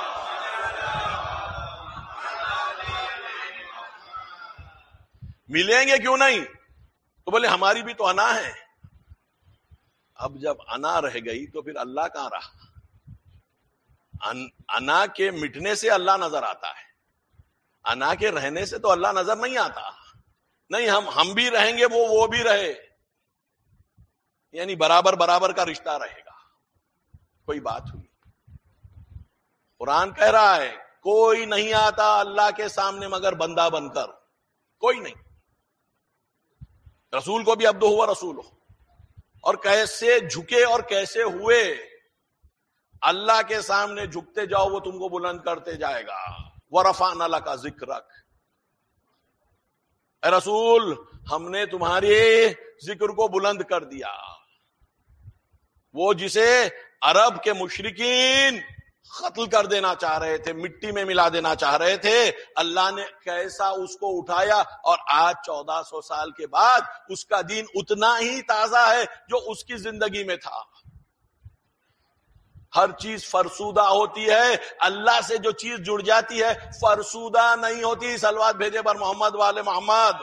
ملیں گے کیوں نہیں؟ تو بولے ہماری بھی تو انا ہے۔ اب جب انا رہ گئی تو پھر اللہ کہاں رہا؟ انا کے مٹنے سے اللہ نظر آتا ہے، انا کے رہنے سے تو اللہ نظر نہیں آتا۔ نہیں، ہم ہم بھی رہیں گے، وہ وہ بھی رہے، یعنی برابر برابر کا رشتہ رہے گا۔ کوئی بات ہوئی؟ قرآن کہہ رہا ہے کوئی نہیں آتا اللہ کے سامنے مگر بندہ بن کر، کوئی نہیں. رسول کو بھی عبدہ ہوا رسول ہو، اور کیسے جھکے اور کیسے ہوئے. اللہ کے سامنے جھکتے جاؤ وہ تم کو بلند کرتے جائے گا. وَرَفَعْنَا لَكَ ذِكْرَكَ، اے رسول ہم نے تمہارے ذکر کو بلند کر دیا. وہ جسے عرب کے مشرکین قتل کر دینا چاہ رہے تھے، مٹی میں ملا دینا چاہ رہے تھے، اللہ نے کیسا اس کو اٹھایا، اور آج چودہ سو سال کے بعد اس کا دین اتنا ہی تازہ ہے جو اس کی زندگی میں تھا. ہر چیز فرسودہ ہوتی ہے، اللہ سے جو چیز جڑ جاتی ہے فرسودہ نہیں ہوتی. صلوات بھیجے پر محمد والے محمد.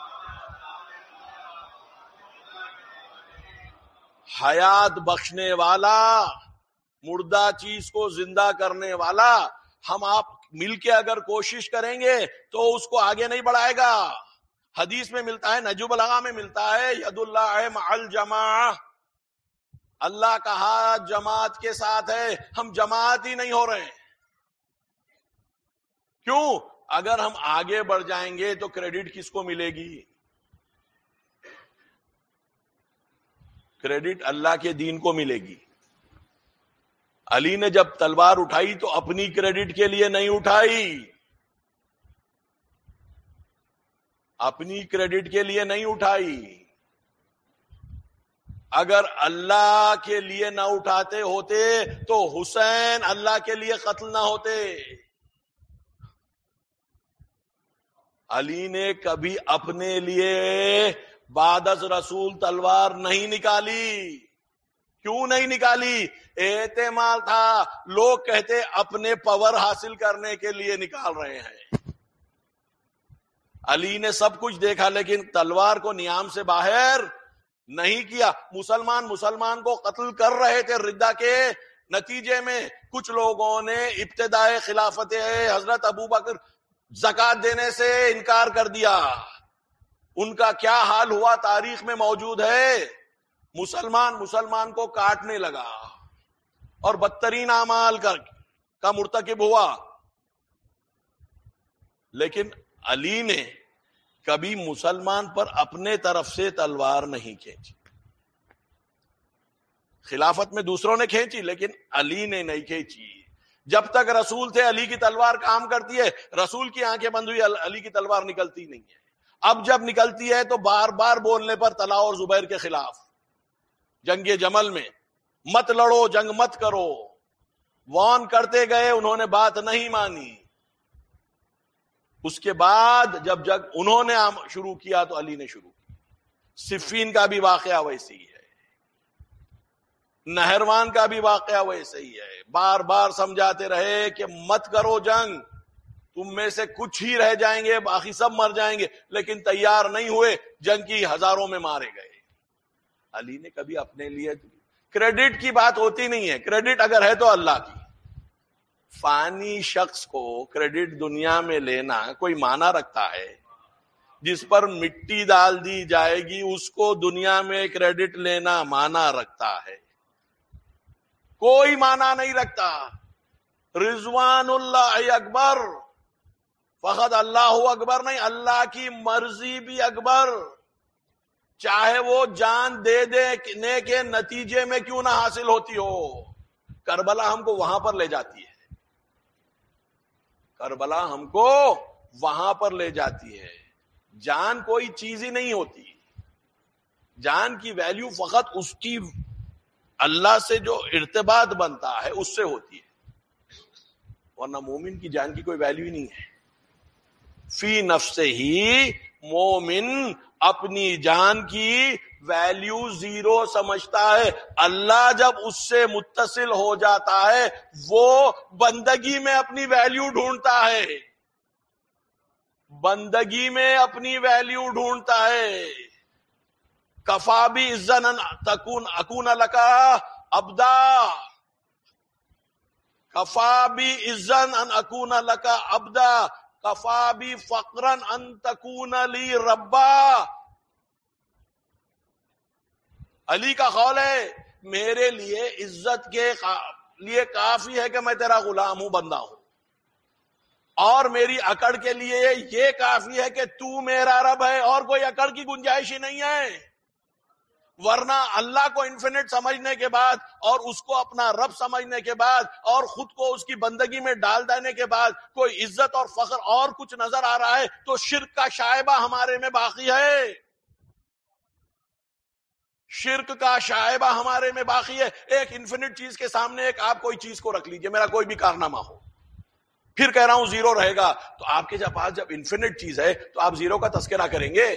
حیات بخشنے والا، مردہ چیز کو زندہ کرنے والا، ہم آپ مل کے اگر کوشش کریں گے تو اس کو آگے نہیں بڑھائے گا. حدیث میں ملتا ہے، نجوم الغا میں ملتا ہے، ید اللہ مع الجماع، اللہ کا ہاتھ جماعت کے ساتھ ہے. ہم جماعت ہی نہیں ہو رہے ہیں. کیوں؟ اگر ہم آگے بڑھ جائیں گے تو کریڈٹ کس کو ملے گی؟ کریڈٹ اللہ کے دین کو ملے گی. علی نے جب تلوار اٹھائی تو اپنی کریڈٹ کے لیے نہیں اٹھائی، اپنی کریڈٹ کے لیے نہیں اٹھائی. اگر اللہ کے لیے نہ اٹھاتے ہوتے تو حسین اللہ کے لیے قتل نہ ہوتے. علی نے کبھی اپنے لیے بعد از رسول تلوار نہیں نکالی. کیوں نہیں نکالی؟ اعتماد تھا. لوگ کہتے اپنے پاور حاصل کرنے کے لیے نکال رہے ہیں. علی نے سب کچھ دیکھا لیکن تلوار کو نیام سے باہر نہیں کیا. مسلمان مسلمان کو قتل کر رہے تھے ردہ کے نتیجے میں. کچھ لوگوں نے ابتدائے خلافت حضرت ابو بکر زکات دینے سے انکار کر دیا. ان کا کیا حال ہوا تاریخ میں موجود ہے. مسلمان مسلمان کو کاٹنے لگا اور بدترین اعمال کا مرتکب ہوا. لیکن علی نے کبھی مسلمان پر اپنے طرف سے تلوار نہیں کھینچی. خلافت میں دوسروں نے کھینچی لیکن علی نے نہیں کھینچی. جب تک رسول تھے علی کی تلوار کام کرتی ہے. رسول کی آنکھیں بند ہوئی علی کی تلوار نکلتی نہیں ہے. اب جب نکلتی ہے تو بار بار بولنے پر طلحہ اور زبیر کے خلاف جنگ جمل میں مت لڑو، جنگ مت کرو، وارن کرتے گئے، انہوں نے بات نہیں مانی. اس کے بعد جب جگ انہوں نے شروع کیا تو علی نے شروع کیا. صفین کا بھی واقعہ ویسے ہی ہے، نہروان کا بھی واقعہ ویسے ہی ہے. بار بار سمجھاتے رہے کہ مت کرو جنگ، تم میں سے کچھ ہی رہ جائیں گے، باقی سب مر جائیں گے. لیکن تیار نہیں ہوئے، جنگ کی ہزاروں میں مارے گئے. علی نے کبھی اپنے لیے کریڈٹ کی بات ہوتی نہیں ہے. کریڈٹ اگر ہے تو اللہ کی. فانی شخص کو کریڈٹ دنیا میں لینا کوئی معنی رکھتا ہے؟ جس پر مٹی ڈال دی جائے گی اس کو دنیا میں کریڈٹ لینا معنی رکھتا ہے؟ کوئی معنی نہیں رکھتا. رضوان اللہ اکبر، فقط اللہ اکبر نہیں، اللہ کی مرضی بھی اکبر. چاہے وہ جان دے دینے کے نتیجے میں کیوں نہ حاصل ہوتی ہو. کربلا ہم کو وہاں پر لے جاتی ہے. کربلا ہم کو وہاں پر لے جاتی ہے. جان کوئی چیز ہی نہیں ہوتی. جان کی ویلیو فقط اس کی اللہ سے جو ارتباط بنتا ہے اس سے ہوتی ہے، ورنہ مومن کی جان کی کوئی ویلیو ہی نہیں ہے. فی نفس ہی مومن اپنی جان کی ویلیو زیرو سمجھتا ہے. اللہ جب اس سے متصل ہو جاتا ہے وہ بندگی میں اپنی ویلیو ڈھونڈتا ہے، بندگی میں اپنی ویلیو ڈھونڈتا ہے. کفا بھی عزن تکون اکون لکا ابدا، کفا بھی عزن ان اکون لکا ابدا، کفا بھی فقرن ان تکون لی ربا. علی کا قول ہے میرے لیے عزت کے لیے کافی ہے کہ میں تیرا غلام ہوں، بندہ ہوں، اور میری اکڑ کے لیے یہ کافی ہے کہ تو میرا رب ہے، اور کوئی اکڑ کی گنجائش ہی نہیں ہے۔ ورنہ اللہ کو انفینٹ سمجھنے کے بعد اور اس کو اپنا رب سمجھنے کے بعد اور خود کو اس کی بندگی میں ڈال دینے کے بعد کوئی عزت اور فخر اور کچھ نظر آ رہا ہے تو شرک کا شائبہ ہمارے میں باقی ہے، شرک کا شائبہ ہمارے میں باقی ہے۔ ایک انفینٹ چیز کے سامنے ایک آپ کوئی چیز کو رکھ لیجئے، میرا کوئی بھی کارنامہ ہو، پھر کہہ رہا ہوں زیرو رہے گا، تو آپ کے پاس جب انفینٹ چیز ہے تو آپ زیرو کا تذکرہ کریں گے؟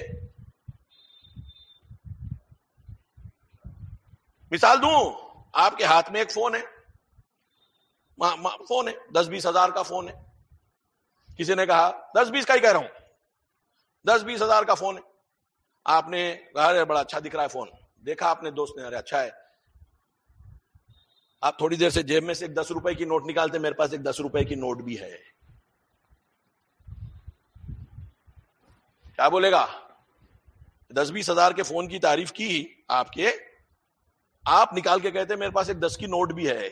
مثال دوں، آپ کے ہاتھ میں ایک فون ہے، فون ہے دس بیس ہزار کا فون ہے، کسی نے کہا دس بیس کا ہی کہہ رہا ہوں، دس بیس ہزار کا فون ہے، آپ نے کہا بڑا اچھا دکھ رہا ہے فون، دیکھا آپ نے دوست نے، ارے اچھا ہے، آپ تھوڑی دیر سے جیب میں سے ایک دس روپے کی نوٹ نکالتے، میرے پاس ایک دس روپے کی نوٹ بھی ہے، کیا بولے گا؟ دس بیس ہزار کے فون کی تعریف کی آپ کے، آپ نکال کے کہتے میرے پاس ایک دس کی نوٹ بھی ہے،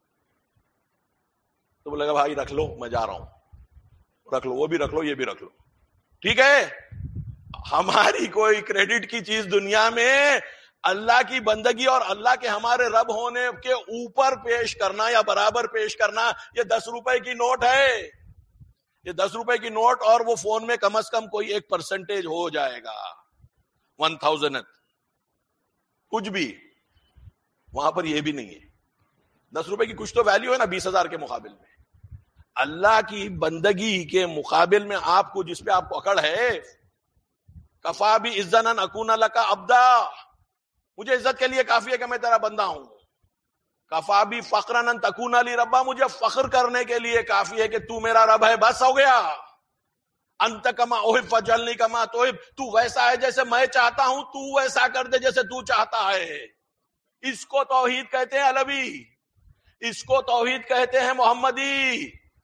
تو بولے گا بھائی رکھ لو، میں جا رہا ہوں، رکھ لو، وہ بھی رکھ لو، یہ بھی رکھ لو، ٹھیک ہے۔ ہماری کوئی کریڈٹ کی چیز دنیا میں اللہ کی بندگی اور اللہ کے ہمارے رب ہونے کے اوپر پیش کرنا یا برابر پیش کرنا، یہ دس روپے کی نوٹ ہے، یہ دس روپے کی نوٹ، اور وہ فون میں کم از کم کوئی ایک پرسنٹیج ہو جائے گا، ون تھاؤزینڈ کچھ بھی، وہاں پر یہ بھی نہیں ہے، دس روپے کی کچھ تو ویلیو ہے نا بیس ہزار کے مقابل میں۔ اللہ کی بندگی کے مقابل میں آپ کو جس پہ آپ کو اکڑ ہے، کفا بھی عزن ان اکون لکا عبدا، مجھے عزت کے لیے کافی ہے کہ میں تیرا بندہ ہوں، کفا بھی فخرن ان تکون لی ربا، مجھے فخر کرنے کے لیے کافی ہے کہ تو میرا رب ہے، بس ہو گیا۔ انت کما احب فجعلنی کما تحب، تو ویسا ہے جیسے میں چاہتا ہوں، تو ویسا کر دے جیسے تو چاہتا ہے۔ اس کو توحید کہتے ہیں علوی، اس کو توحید کہتے ہیں محمدی،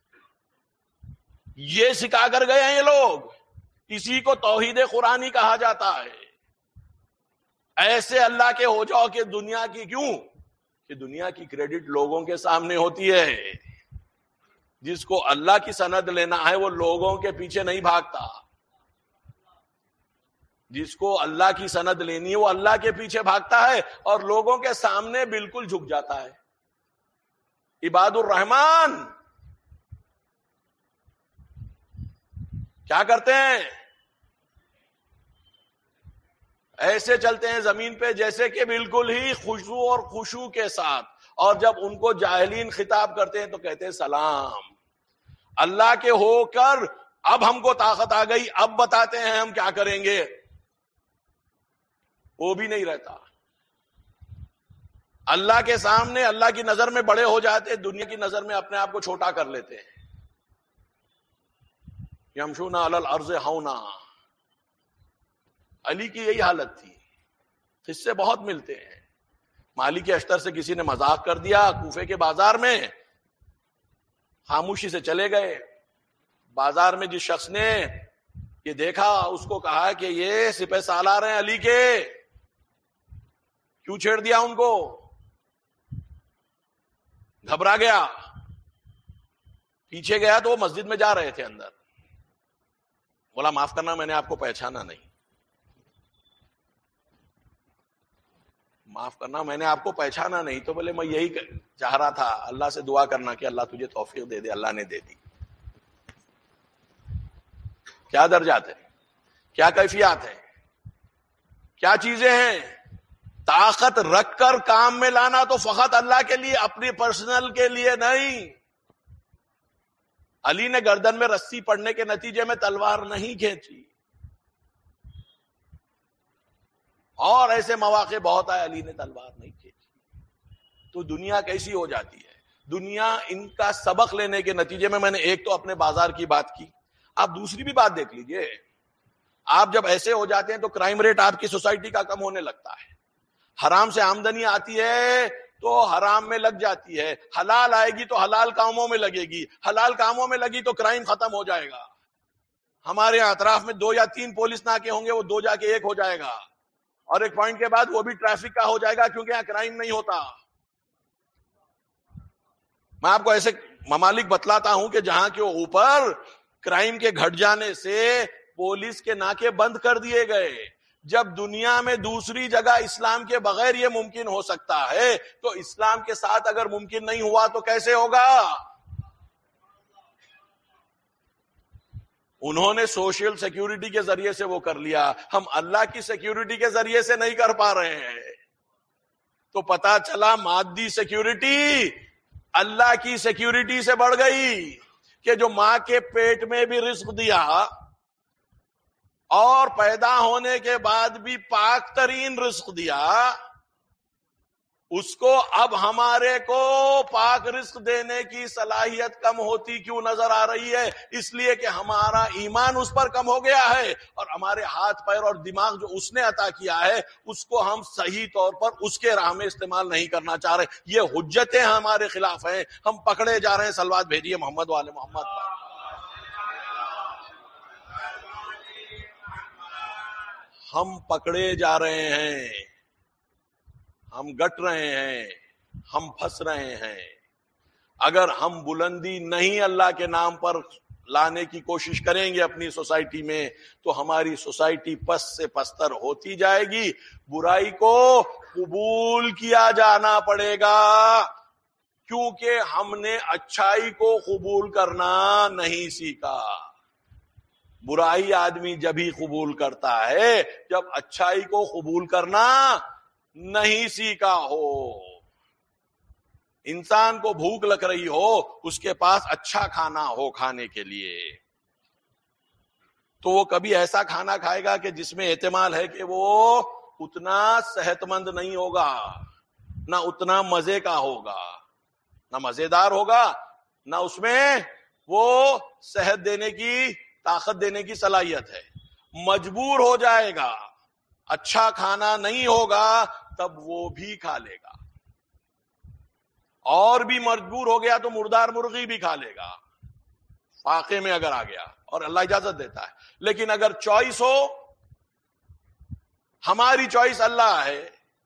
یہ سکھا کر گئے ہیں یہ لوگ، اسی کو توحید قرآنی کہا جاتا ہے۔ ایسے اللہ کے ہو جاؤ کہ دنیا کی، کیوں کہ دنیا کی کریڈٹ لوگوں کے سامنے ہوتی ہے، جس کو اللہ کی سند لینا ہے وہ لوگوں کے پیچھے نہیں بھاگتا، جس کو اللہ کی سند لینی ہے وہ اللہ کے پیچھے بھاگتا ہے اور لوگوں کے سامنے بالکل جھک جاتا ہے۔ عباد الرحمن کیا کرتے ہیں؟ ایسے چلتے ہیں زمین پہ جیسے کہ بالکل ہی خشوع اور خشوع کے ساتھ، اور جب ان کو جاہلین خطاب کرتے ہیں تو کہتے ہیں سلام، اللہ کے ہو کر اب ہم کو طاقت آ گئی، اب بتاتے ہیں ہم کیا کریں گے، وہ بھی نہیں رہتا۔ اللہ کے سامنے اللہ کی نظر میں بڑے ہو جاتے، دنیا کی نظر میں اپنے آپ کو چھوٹا کر لیتے ہیں۔ یمشون علی الارض ہونا، علی کی یہی حالت تھی، اس سے بہت ملتے ہیں۔ مالک اشتر سے کسی نے مذاق کر دیا کوفے کے بازار میں، خاموشی سے چلے گئے۔ بازار میں جس شخص نے یہ دیکھا اس کو کہا کہ یہ سپہ سالار ہیں علی کے، کیوں چھیڑ دیا ان کو؟ گھبرا گیا، پیچھے گیا تو وہ مسجد میں جا رہے تھے اندر، بولا معاف کرنا میں نے آپ کو پہچانا نہیں، معاف کرنا میں نے آپ کو پہچانا نہیں۔ تو بولے میں یہی چاہ رہا تھا، اللہ سے دعا کرنا کہ اللہ تجھے توفیق دے دے، اللہ نے دے دی۔ کیا درجات ہیں، کیا کیفیات ہیں، کیا چیزیں ہیں؟ طاقت رکھ کر کام میں لانا تو فقط اللہ کے لیے، اپنی پرسنل کے لیے نہیں۔ علی نے گردن میں رسی پڑنے کے نتیجے میں تلوار نہیں کھینچی، اور ایسے مواقع بہت آئے علی نے تلوار نہیں کھینچی۔ تو دنیا کیسی ہو جاتی ہے؟ دنیا ان کا سبق لینے کے نتیجے میں، میں نے ایک تو اپنے بازار کی بات کی، آپ دوسری بھی بات دیکھ لیجئے۔ آپ جب ایسے ہو جاتے ہیں تو کرائم ریٹ آپ کی سوسائٹی کا کم ہونے لگتا ہے، حرام سے آمدنی آتی ہے تو حرام میں لگ جاتی ہے، حلال آئے گی تو حلال کاموں میں لگے گی، حلال کاموں میں لگی تو کرائم ختم ہو جائے گا۔ ہمارے اطراف میں دو یا تین پولیس ناکے ہوں گے، وہ دو جا کے ایک ہو جائے گا، اور ایک پوائنٹ کے بعد وہ بھی ٹریفک کا ہو جائے گا، کیونکہ یہاں کرائم نہیں ہوتا۔ میں آپ کو ایسے ممالک بتلاتا ہوں کہ جہاں کے اوپر کرائم کے گھٹ جانے سے پولیس کے ناکے بند کر دیے گئے. جب دنیا میں دوسری جگہ اسلام کے بغیر یہ ممکن ہو سکتا ہے تو اسلام کے ساتھ اگر ممکن نہیں ہوا تو کیسے ہوگا؟ انہوں نے سوشل سیکیورٹی کے ذریعے سے وہ کر لیا, ہم اللہ کی سیکیورٹی کے ذریعے سے نہیں کر پا رہے ہیں. تو پتا چلا مادی سیکیورٹی اللہ کی سیکیورٹی سے بڑھ گئی کہ جو ماں کے پیٹ میں بھی رزق دیا اور پیدا ہونے کے بعد بھی پاک ترین رزق دیا, اس کو اب ہمارے کو پاک رزق دینے کی صلاحیت کم ہوتی کیوں نظر آ رہی ہے؟ اس لیے کہ ہمارا ایمان اس پر کم ہو گیا ہے اور ہمارے ہاتھ پیر اور دماغ جو اس نے عطا کیا ہے اس کو ہم صحیح طور پر اس کے راہ میں استعمال نہیں کرنا چاہ رہے. یہ حجتیں ہمارے خلاف ہیں, ہم پکڑے جا رہے ہیں. صلوات بھیجیے محمد والے محمد پر. ہم پکڑے جا رہے ہیں, ہم گٹ رہے ہیں, ہم پھنس رہے ہیں. اگر ہم بلندی نہیں اللہ کے نام پر لانے کی کوشش کریں گے اپنی سوسائٹی میں تو ہماری سوسائٹی پس سے پستر ہوتی جائے گی. برائی کو قبول کیا جانا پڑے گا کیونکہ ہم نے اچھائی کو قبول کرنا نہیں سیکھا. برائی آدمی جب ہی قبول کرتا ہے جب اچھائی کو قبول کرنا نہیں سیکھا ہو. انسان کو بھوک لگ رہی ہو, اس کے پاس اچھا کھانا ہو کھانے کے لیے, تو وہ کبھی ایسا کھانا کھائے گا کہ جس میں احتمال ہے کہ وہ اتنا صحت مند نہیں ہوگا, نہ اتنا مزے کا ہوگا, نہ مزیدار ہوگا, نہ اس میں وہ صحت دینے کی طاقت دینے کی صلاحیت ہے. مجبور ہو جائے گا, اچھا کھانا نہیں ہوگا تب وہ بھی کھا لے گا, اور بھی مجبور ہو گیا تو مردار مرغی بھی کھا لے گا فاقے میں اگر آ گیا, اور اللہ اجازت دیتا ہے. لیکن اگر چوائس ہو, ہماری چوائس اللہ ہے.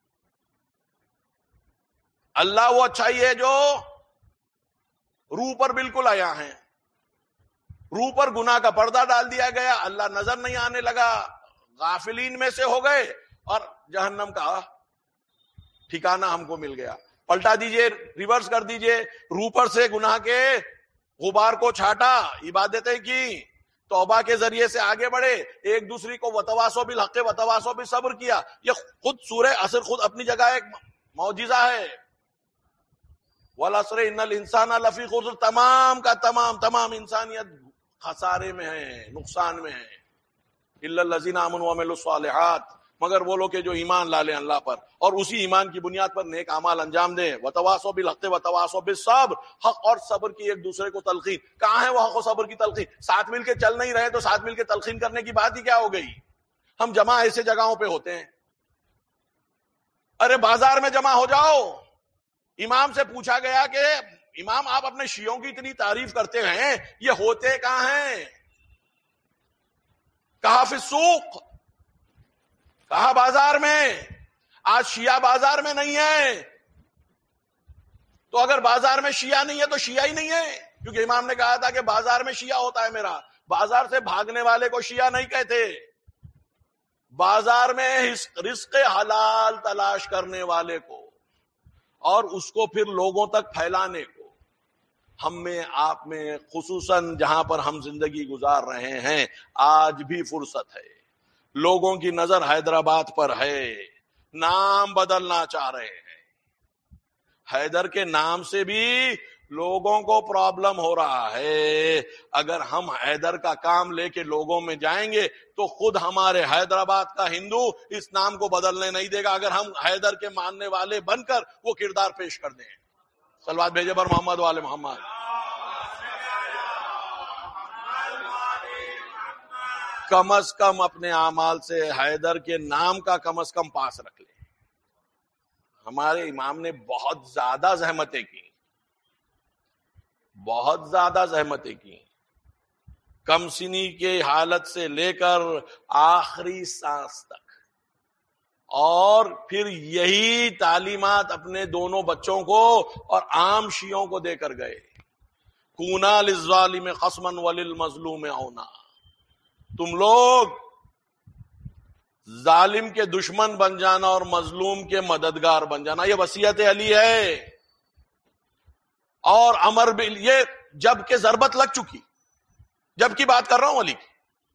اللہ وہ اچھائی ہے جو روح پر بالکل آیا ہے, روح پر گناہ کا پردہ ڈال دیا گیا, اللہ نظر نہیں آنے لگا, غافلین میں سے ہو گئے اور جہنم کا ٹھکانہ ہم کو مل گیا. پلٹا دیجئے, ریورس کر دیجئے, روح پر سے گناہ کے غبار کو چھاٹا, عبادتیں کی, توبہ کے ذریعے سے آگے بڑھے, ایک دوسری کو وتواصوا بالحق وتواصوا بالصبر کیا. یہ خود سورہ عصر خود اپنی جگہ ایک معجزہ ہے. والعصر ان الانسان لفی خسر, تمام کا تمام تمام انسانیت خسارے میں ہے, نقصان میں ہے. الا الذین آمنوا وعملوا الصالحات, مگر وہ لوگ جو ایمان لا لیں اللہ پر اور اسی ایمان کی بنیاد پر نیک اعمال انجام دیں. وتواصوا بالحق وتواصوا بالصبر, حق اور صبر کی ایک دوسرے کو تلقین. کہاں ہے وہ حق و صبر کی تلقین؟ ساتھ مل کے چل نہیں رہے تو ساتھ مل کے تلقین کرنے کی بات ہی کیا ہو گئی؟ ہم جمع ایسے جگہوں پہ ہوتے ہیں, ارے بازار میں جمع ہو جاؤ. امام سے پوچھا گیا کہ امام آپ اپنے شیعوں کی اتنی تعریف کرتے ہیں, یہ ہوتے کہاں ہیں؟ کہا فی السوق, کہا بازار میں. آج شیعہ بازار میں نہیں ہے, تو اگر بازار میں شیعہ نہیں ہے تو شیعہ ہی نہیں ہے, کیونکہ امام نے کہا تھا کہ بازار میں شیعہ ہوتا ہے میرا. بازار سے بھاگنے والے کو شیعہ نہیں کہتے, بازار میں رزق حلال تلاش کرنے والے کو اور اس کو پھر لوگوں تک پھیلانے کو. ہم میں آپ میں خصوصاً جہاں پر ہم زندگی گزار رہے ہیں آج بھی فرصت ہے. لوگوں کی نظر حیدرآباد پر ہے, نام بدلنا چاہ رہے ہیں. حیدر کے نام سے بھی لوگوں کو پرابلم ہو رہا ہے. اگر ہم حیدر کا کام لے کے لوگوں میں جائیں گے تو خود ہمارے حیدرآباد کا ہندو اس نام کو بدلنے نہیں دے گا, اگر ہم حیدر کے ماننے والے بن کر وہ کردار پیش کر دیں. صلوات بھیجے پر محمد والے محمد. کم از کم اپنے اعمال سے حیدر کے نام کا کم از کم پاس رکھ لیں. ہمارے امام نے بہت زیادہ زحمتیں کی, بہت زیادہ زحمتیں کی, کم سنی کے حالت سے لے کر آخری سانس تک, اور پھر یہی تعلیمات اپنے دونوں بچوں کو اور عام شیعوں کو دے کر گئے. کونا للظالم خصما وللمظلوم عونا. تم لوگ ظالم کے دشمن بن جانا اور مظلوم کے مددگار بن جانا. یہ وصیت علی ہے. اور امر بال یہ جب کہ ضربت لگ چکی، جب کی بات کر رہا ہوں علی کی.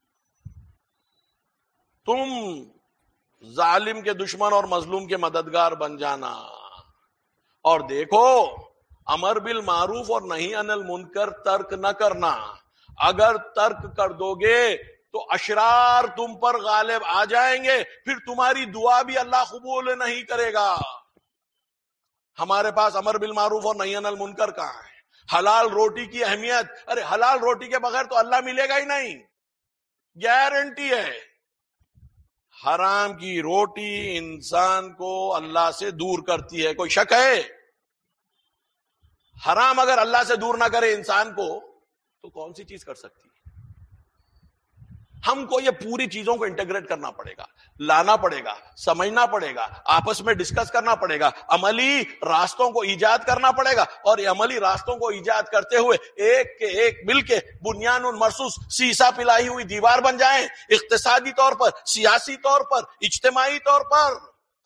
تم ظالم کے دشمن اور مظلوم کے مددگار بن جانا. اور دیکھو امر بالمعروف اور نہی عن المنکر ترک نہ کرنا. اگر ترک کر دو گے تو اشرار تم پر غالب آ جائیں گے، پھر تمہاری دعا بھی اللہ قبول نہیں کرے گا. ہمارے پاس امر بالمعروف اور نہی عن المنکر کہاں ہے؟ حلال روٹی کی اہمیت، ارے حلال روٹی کے بغیر تو اللہ ملے گا ہی نہیں، گارنٹی ہے. حرام کی روٹی انسان کو اللہ سے دور کرتی ہے، کوئی شک ہے؟ حرام اگر اللہ سے دور نہ کرے انسان کو تو کون سی چیز کر سکتی ہے؟ ہم کو یہ پوری چیزوں کو انٹیگریٹ کرنا پڑے گا، لانا پڑے گا، سمجھنا پڑے گا، آپس میں ڈسکس کرنا پڑے گا، عملی راستوں کو ایجاد کرنا پڑے گا. اور یہ عملی راستوں کو ایجاد کرتے ہوئے ایک کے ایک مل کے بنیان مرصوص سیسا پلائی ہوئی دیوار بن جائیں، اقتصادی طور پر، سیاسی طور پر، اجتماعی طور پر،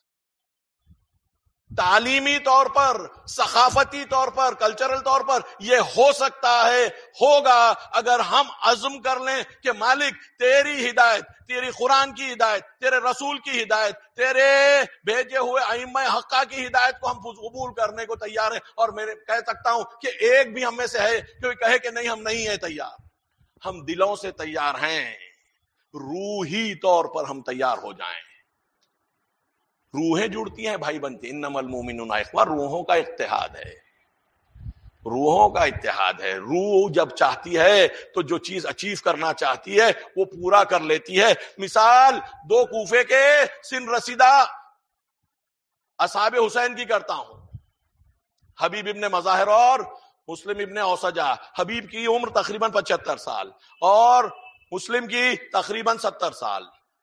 تعلیمی طور پر، ثقافتی طور پر، کلچرل طور پر. یہ ہو سکتا ہے، ہوگا اگر ہم عزم کر لیں کہ مالک تیری ہدایت، تیری قرآن کی ہدایت، تیرے رسول کی ہدایت، تیرے بھیجے ہوئے ائمہ حقہ کی ہدایت کو ہم قبول کرنے کو تیار ہیں. اور میں کہہ سکتا ہوں کہ ایک بھی ہم میں سے ہے کہ کہے کہ نہیں ہم نہیں ہیں تیار. ہم دلوں سے تیار ہیں، روحی طور پر ہم تیار ہو جائیں. روحیں جڑتی ہیں، بھائی بنتے ہیں. انما المؤمنون اخوہ، روحوں کا اتحاد ہے، روحوں کا اتحاد ہے. روح جب چاہتی ہے تو جو چیز اچیو کرنا چاہتی ہے وہ پورا کر لیتی ہے. مثال دو کوفے کے سن رسیدہ اصحاب حسین کی کرتا ہوں، حبیب ابن مظاہر اور مسلم ابن اوسجہ. حبیب کی عمر تقریباً پچہتر سال اور مسلم کی تقریباً ستر سال.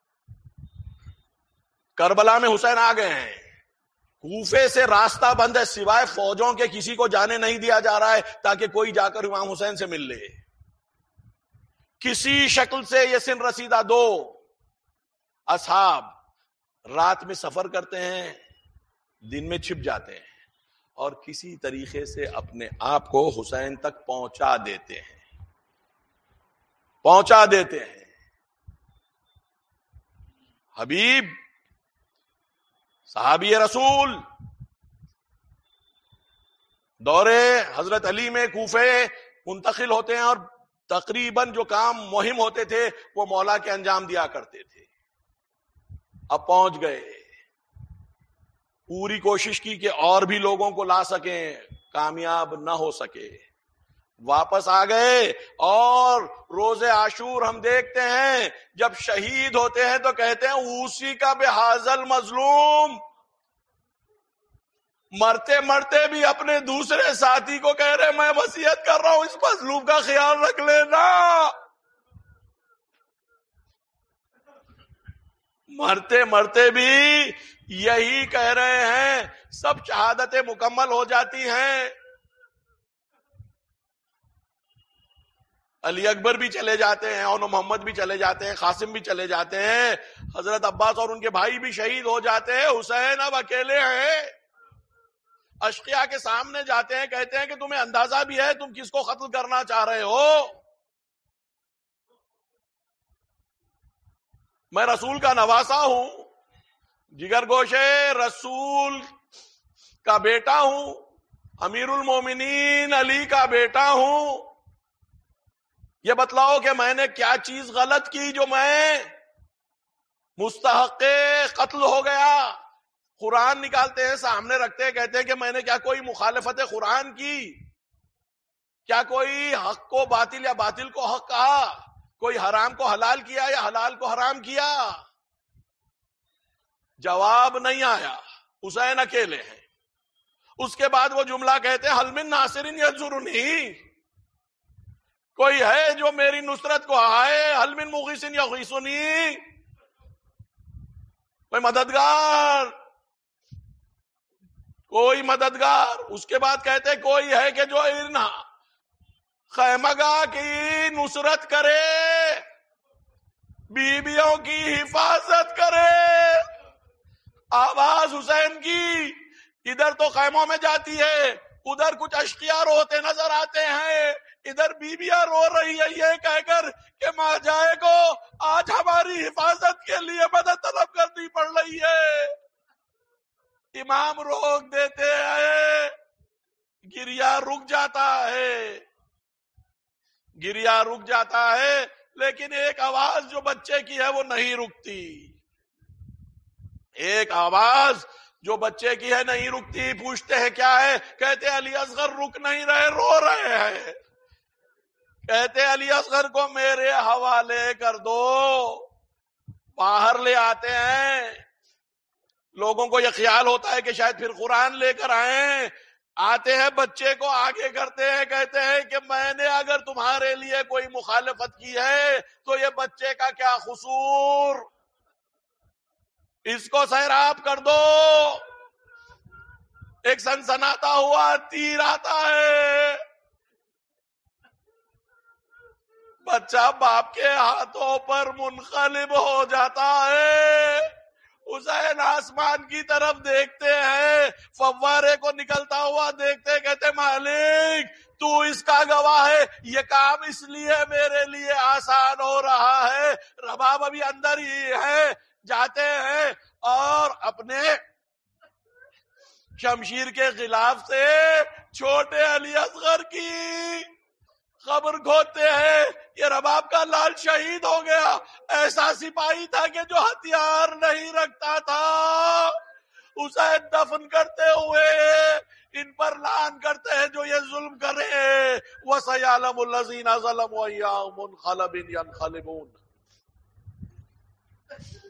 کربلا میں حسین آ گئے ہیں، کوفے سے راستہ بند ہے، سوائے فوجوں کے کسی کو جانے نہیں دیا جا رہا ہے تاکہ کوئی جا کر امام حسین سے مل لے. کسی شکل سے یہ سن رسیدہ دو اصحاب رات میں سفر کرتے ہیں، دن میں چھپ جاتے ہیں اور کسی طریقے سے اپنے آپ کو حسین تک پہنچا دیتے ہیں پہنچا دیتے ہیں حبیب صحابی رسول دورے حضرت علی میں کوفے منتقل ہوتے ہیں اور تقریباً جو کام مہم ہوتے تھے وہ مولا کے انجام دیا کرتے تھے. اب پہنچ گئے، پوری کوشش کی کہ اور بھی لوگوں کو لا سکیں، کامیاب نہ ہو سکے. واپس آ گئے اور روز عاشور ہم دیکھتے ہیں جب شہید ہوتے ہیں تو کہتے ہیں اسی کا بحاظل مظلوم. مرتے مرتے بھی اپنے دوسرے ساتھی کو کہہ رہے میں وصیت کر رہا ہوں اس مظلوم کا خیال رکھ لینا. مرتے مرتے بھی یہی کہہ رہے ہیں. سب شہادتیں مکمل ہو جاتی ہیں، علی اکبر بھی چلے جاتے ہیں اور محمد بھی چلے جاتے ہیں، قاسم بھی چلے جاتے ہیں، حضرت عباس اور ان کے بھائی بھی شہید ہو جاتے ہیں. حسین اب اکیلے ہیں. اشقیاء کے سامنے جاتے ہیں، کہتے ہیں کہ تمہیں اندازہ بھی ہے تم کس کو قتل کرنا چاہ رہے ہو؟ میں رسول کا نواسا ہوں، جگر گوشے رسول کا بیٹا ہوں، امیر المومنین علی کا بیٹا ہوں. یہ بتلاؤ کہ میں نے کیا چیز غلط کی جو میں مستحق قتل ہو گیا؟ قرآن نکالتے ہیں، سامنے رکھتے ہیں، کہتے ہیں کہ میں نے کیا کوئی مخالفت قرآن کی؟ کیا کوئی حق کو باطل یا باطل کو حق کہا؟ کوئی حرام کو حلال کیا یا حلال کو حرام کیا؟ جواب نہیں آیا. حسین اکیلے ہیں. اس کے بعد وہ جملہ کہتے ہیں حل من ناصر ینصرنی، کوئی ہے جو میری نصرت کو آئے؟ حل من مغیث یغیثنی، بھائی مددگار، کوئی مددگار. اس کے بعد کہتے کوئی ہے کہ جو ان خیمگاہ کی نصرت کرے، بیویوں کی حفاظت کرے. آواز حسین کی ادھر تو خیموں میں جاتی ہے، ادھر کچھ اشقیاء روتے نظر آتے ہیں، ادھر بیویاں رو رہی ہے یہ کہہ کر کہ ماں جائے کو آج ہماری حفاظت کے لیے مدد طلب کرنی پڑ رہی ہے. امام روک دیتے ہیں، گریا رک جاتا ہے، گریا رک جاتا ہے، لیکن ایک آواز جو بچے کی ہے وہ نہیں رکتی. ایک آواز جو بچے کی ہے نہیں رکتی. پوچھتے ہیں کیا ہے؟ کہتے علی اصغر رک نہیں رہے، رو رہے ہیں. کہتے علی اصغر کو میرے حوالے کر دو. باہر لے آتے ہیں. لوگوں کو یہ خیال ہوتا ہے کہ شاید پھر قرآن لے کر آئیں. آتے ہیں، بچے کو آگے کرتے ہیں، کہتے ہیں کہ میں نے اگر تمہارے لیے کوئی مخالفت کی ہے تو یہ بچے کا کیا قصور، اس کو سیراب کر دو. ایک سنسناتا ہوا تیر آتا ہے، بچہ باپ کے ہاتھوں پر منقلب ہو جاتا ہے. حسین آسمان کی طرف دیکھتے ہیں، فوارے کو نکلتا ہوا دیکھتے، کہتے مالک تو اس کا گواہ ہے، یہ کام اس لیے میرے لیے آسان ہو رہا ہے. رباب ابھی اندر ہی ہے. جاتے ہیں اور اپنے شمشیر کے غلاف سے چھوٹے علی اصغر کی خبر کھوتے ہیں. یہ رباب کا لال شہید ہو گیا. ایسا سپاہی تھا کہ جو ہتھیار نہیں رکھتا تھا. اسے دفن کرتے ہوئے ان پر لعن کرتے ہیں جو یہ ظلم کرے. وَسَيَعْلَمُ الَّذِينَ ظَلَمُوا أَيَّ مُنْقَلَبٍ يَنْقَلِبُونَ.